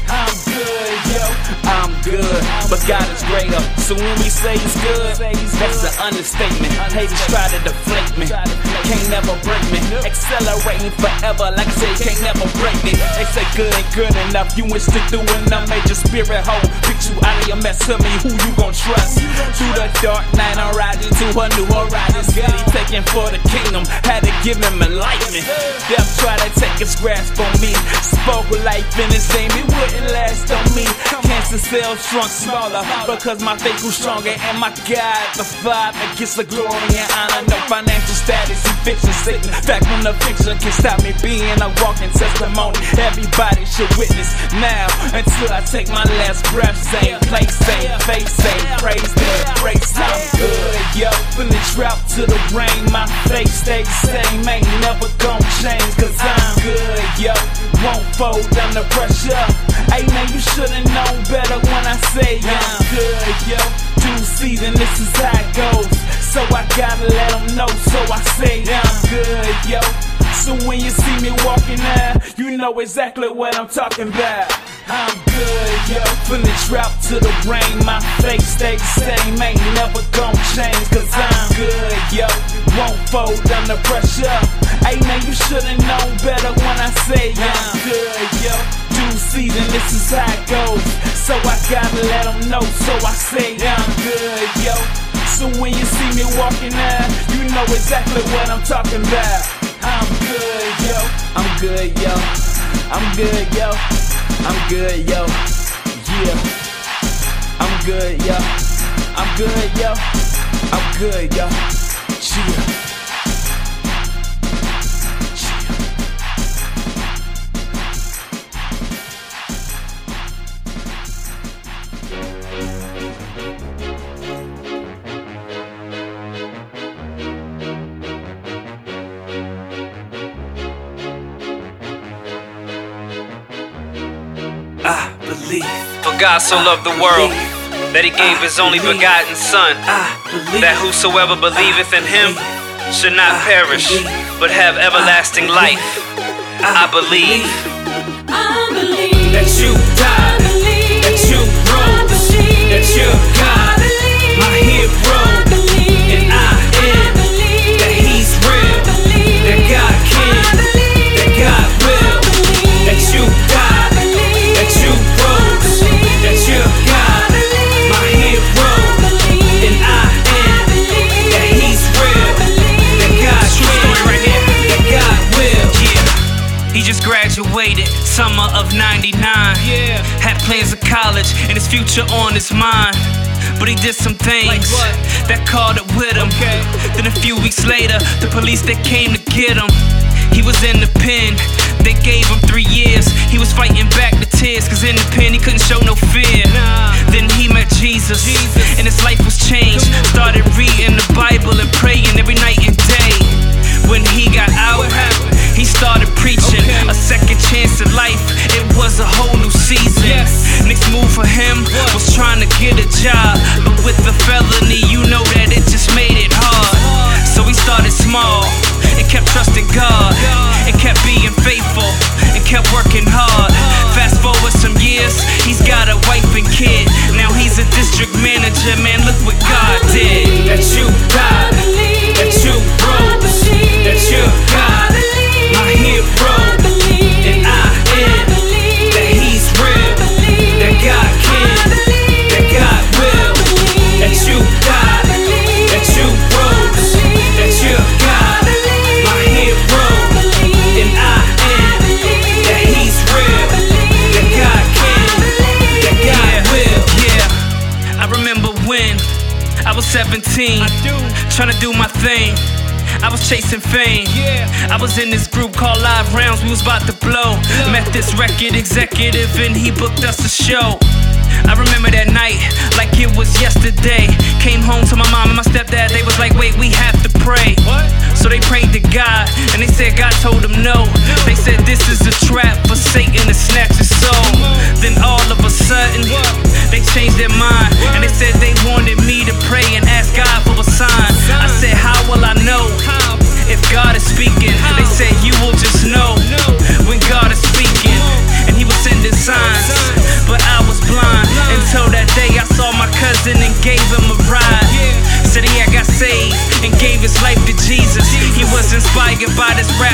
I'm good, yo, I'm good, but God is greater. So when we say He's good, that's an understatement. Haters try to deflate me, can't never break me. Accelerating forever, like I said, can't never break me. They say good ain't good enough, you went stick through and I made your spirit whole. Pick you out of your mess, tell me who you gon' trust. Through the dark night, I'm riding to a new horizon. City taking for the kingdom, had to give him enlightenment. Death tried to take its grasp on me, spoke life in his name, it wouldn't last on me. Cancer cells shrunk smaller because my faith grew stronger, and my God, the Father, gets the glory and honor. No financial status, eviction, Satan. Back when the fiction can stop me being a walking testimony. Everybody should witness now until I take my last breath. Same place, same face, same praise, praise. I'm good, yo. Feeling trapped to the rain, my face stay the same. Ain't never gon' change, cause I'm good, yo. Won't fold under pressure. Hey man, you should've known better when I say I'm good, yo. Due season, this is how it goes. So I gotta let them know, so I say I'm good, yo. So when you see me walking out, you know exactly what I'm talking about. I'm good, yo. Feeling trapped to the rain, my face stay the same. Ain't never gon' change, cause I'm good, yo. Won't fold under pressure. Hey man, you should've known better when I say I'm good, yo. Due season, this is how it goes. So I gotta let them know, so I say I'm good, yo. So when you see me walking out, you know exactly what I'm talking about. I'm good, yo. I'm good, yo. I'm good, yo. I'm good, yo. Yeah. I'm good, yo. I'm good, yo. I'm good, yo. Yeah. I believe. For God so loved the world that He gave His only begotten Son, that whosoever believeth in Him should not perish, but have everlasting life. I believe that you died, that you rose, that you're God, my hero, and I am, that He's real, that God can, that God will, that you died, that you rose, that you're God, my hero, and I am, that He's real, that God can, that God will. Yeah, He just graduated summer of ninety-nine. Yeah, had plans of college and his future on his mind. But he did some things like that caught up with him. Okay. Then a few weeks later, the police they came to get him. He was in the pen, they gave him three years. He was fighting back the tears, cause in the pen he couldn't show no fear. Nah. Then he met Jesus, Jesus, and his life was changed. Started reading the Bible and praying every night and day. When he got out, he started preaching okay. a second chance at life. It was a whole new season. Yes. Next move for him what? was trying to get a job, but with the felony, you know that it just made it hard. So he started small and kept trusting God, and kept being faithful and kept working hard. Fast forward some years, he's got a wife and kid. Now he's a district manager. Man, look what God did. That you died, that you rose, that you're God, my hero, and I am, that He's real, that God can, that God will, that you died, that you rose, that you're God, my hero, and I am, that He's real, that God can, that God will. Yeah, I remember when I was seventeen, trying to do my thing. I was chasing fame. Yeah. I was in this group called Live Rounds. We was about to blow. blow. Met this record executive and he booked us a show. I remember that night like it was yesterday. Came home to my mom and my stepdad. They was like, wait, we have to pray. What? So they prayed to God and they said God told them no. no. They said this is a trap for Satan to snatch his soul. Then all of a sudden what? They changed their mind what? And they said they wanted me to pray and ask God for a sign. I said, how will I know if God is speaking? They said you will just know when God is speaking, and He was sending signs.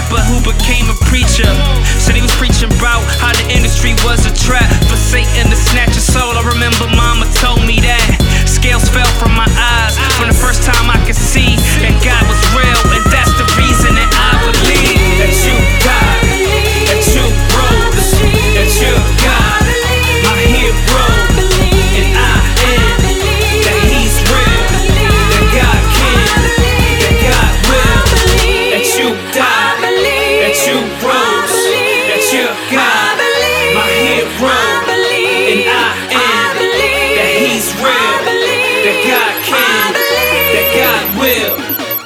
rapper who became a preacher. Said he was preaching about how the industry was a trap for Satan to snatch your soul. I remember mama told me that. Scales fell from my eyes from the first time I could see that God was real, and that's the reason that I believe that you God, that you rose, that you God, my hero, and I am, that He's real, that God can, that God will, that you died, that you rose, that you God, my hero, and I am, that He's real, that God can, that God will.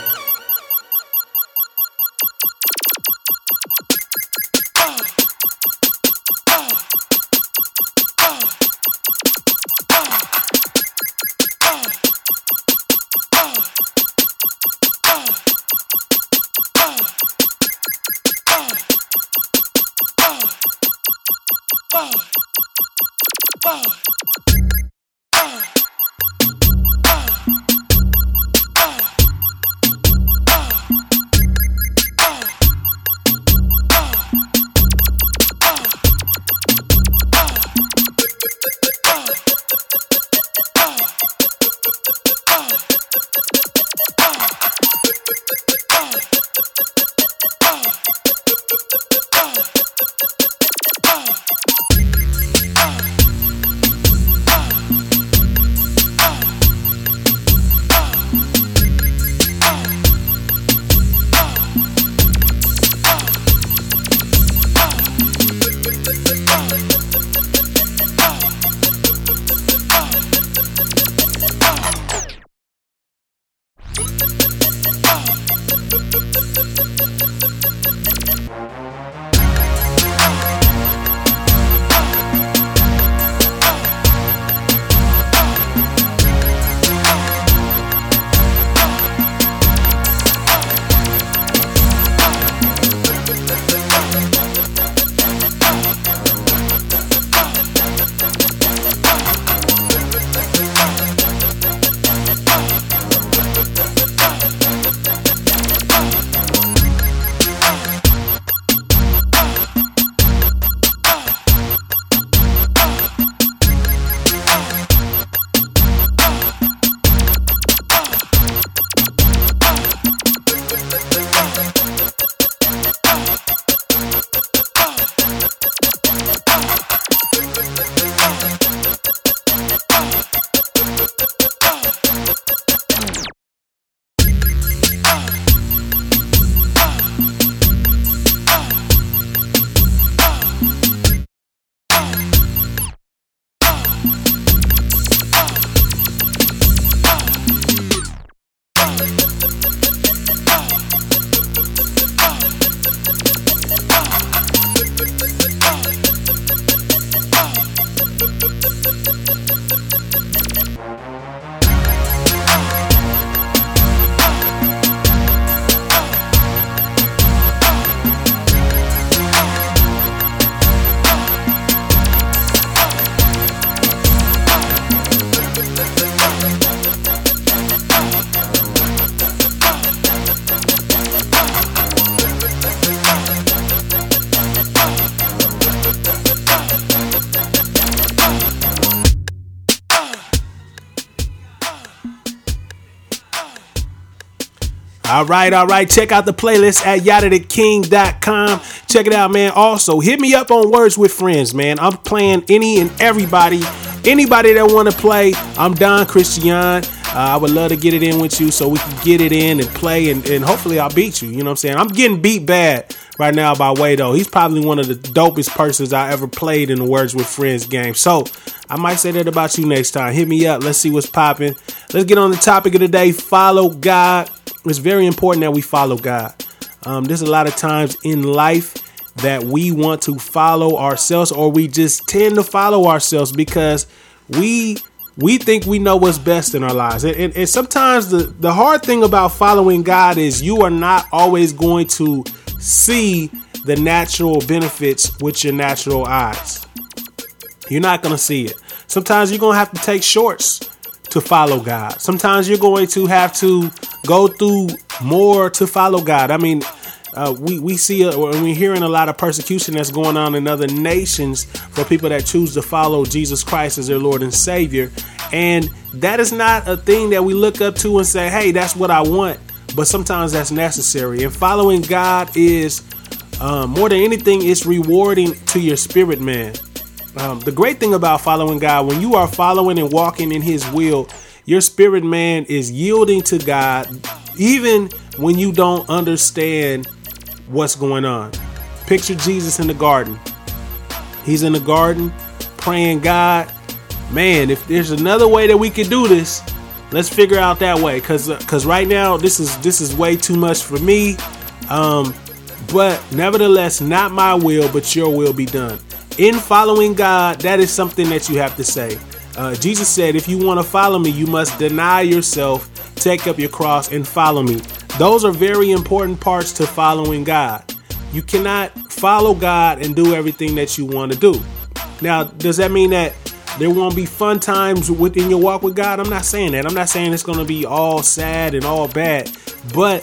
All right, all right. Check out the playlist at yada the king dot com. Check it out, man. Also, hit me up on Words with Friends, man. I'm playing any and everybody. Anybody that want to play, I'm Don Christian. Uh, I would love to get it in with you so we can get it in and play, and, and hopefully I'll beat you. You know what I'm saying? I'm getting beat bad right now by Wado. He's probably one of the dopest persons I ever played in the Words with Friends game. So I might say that about you next time. Hit me up. Let's see what's popping. Let's get on the topic of the day. Follow God. It's very important that we follow God. Um, there's a lot of times in life that we want to follow ourselves, or we just tend to follow ourselves because we we think we know what's best in our lives. And, and, and sometimes the, the hard thing about following God is you are not always going to see the natural benefits with your natural eyes. You're not going to see it. Sometimes you're going to have to take shorts to follow God. Sometimes you're going to have to go through more to follow God. I mean, Uh, we, we see, uh, we're hearing a lot of persecution that's going on in other nations for people that choose to follow Jesus Christ as their Lord and Savior. And that is not a thing that we look up to and say, hey, that's what I want. But sometimes that's necessary. And following God is, um, more than anything, it's rewarding to your spirit, man. Um, the great thing about following God, when you are following and walking in his will, your spirit, man, is yielding to God, even when you don't understand what's going on. Picture Jesus in the garden. He's in the garden praying, God, man, if there's another way that we could do this, let's figure out that way. Cause, uh, cause right now this is, this is way too much for me. Um, but nevertheless, not my will, but your will be done. In following God, that is something that you have to say. Uh, Jesus said, if you want to follow me, you must deny yourself, take up your cross and follow me. Those are very important parts to following God. You cannot follow God and do everything that you want to do. Now, does that mean that there won't be fun times within your walk with God? I'm not saying that. I'm not saying it's going to be all sad and all bad. But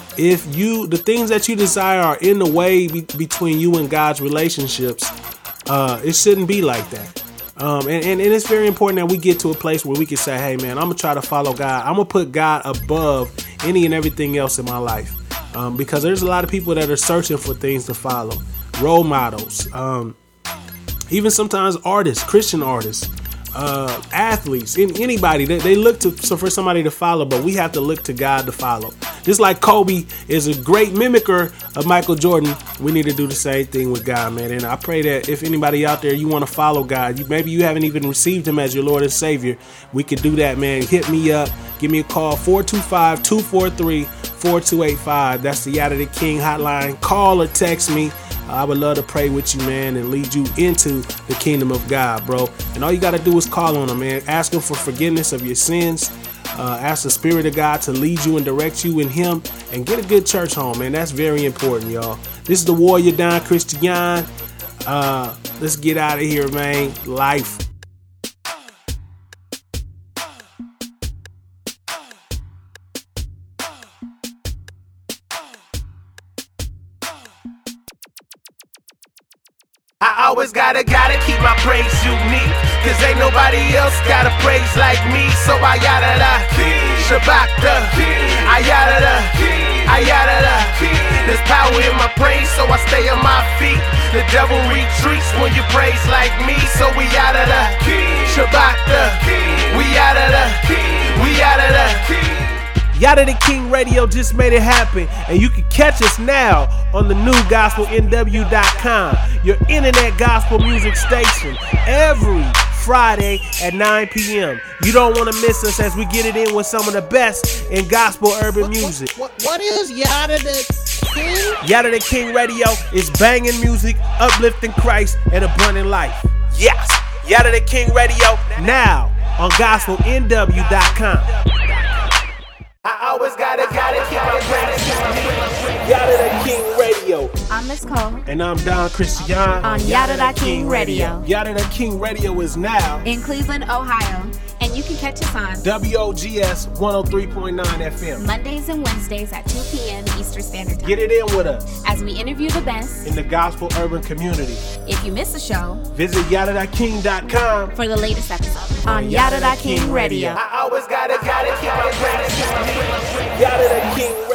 if you, the things that you desire are in the way be, between you and God's relationships, uh, it shouldn't be like that. Um, and, and, and it's very important that we get to a place where we can say, hey, man, I'm going to try to follow God. I'm going to put God above any and everything else in my life. Um, because there's a lot of people that are searching for things to follow. Role models. Um, even sometimes artists, Christian artists, uh, athletes, in, anybody. They, they look to so for somebody to follow, but we have to look to God to follow. Just like Kobe is a great mimicker of Michael Jordan, we need to do the same thing with God, man. And I pray that if anybody out there, you want to follow God, you, maybe you haven't even received him as your Lord and Savior, we could do that, man. Hit me up. Give me a call, four two five, two four three, four two eight five. That's the Yatta the King hotline. Call or text me. I would love to pray with you, man, and lead you into the kingdom of God, bro. And all you got to do is call on him, man. Ask him for forgiveness of your sins. Uh, ask the Spirit of God to lead you and direct you in him, and get a good church home, man. That's very important, y'all. This is the Warrior Don Christian. Uh, let's get out of here, man. Life. I always gotta, gotta keep my praise unique, cause ain't nobody else got a praise like me. So I yada da, Shabbat da, I yada da, I yada da. There's power in my praise, so I stay on my feet. The devil retreats when you praise like me. So we yada da, Shabbat da, we yada da, we yada da. Yatta the King Radio just made it happen, and you can catch us now on the new gospel N W dot com, your internet gospel music station, every Friday at nine p.m. You don't want to miss us as we get it in with some of the best in gospel urban music. What, what, what is Yatta the King? Yatta the King Radio is banging music, uplifting Christ, and abundant life. Yes, Yatta the King Radio now on gospel N W dot com. I always gotta, gotta keep my praise unique. Yatta the King Radio. I'm Miss Cole. And I'm Don Christian. On Yatta the King Radio. Yatta the King Radio is now in Cleveland, Ohio. And you can catch us on W O G S one oh three point nine F M. Mondays and Wednesdays at two p.m. Eastern Standard Time. Get it in with us as we interview the best in the gospel urban community. If you miss the show, visit yatta dot king dot com for the latest episode on Yatta the King Radio. I always gotta, gotta keep my praise unique. Yatta the King Radio.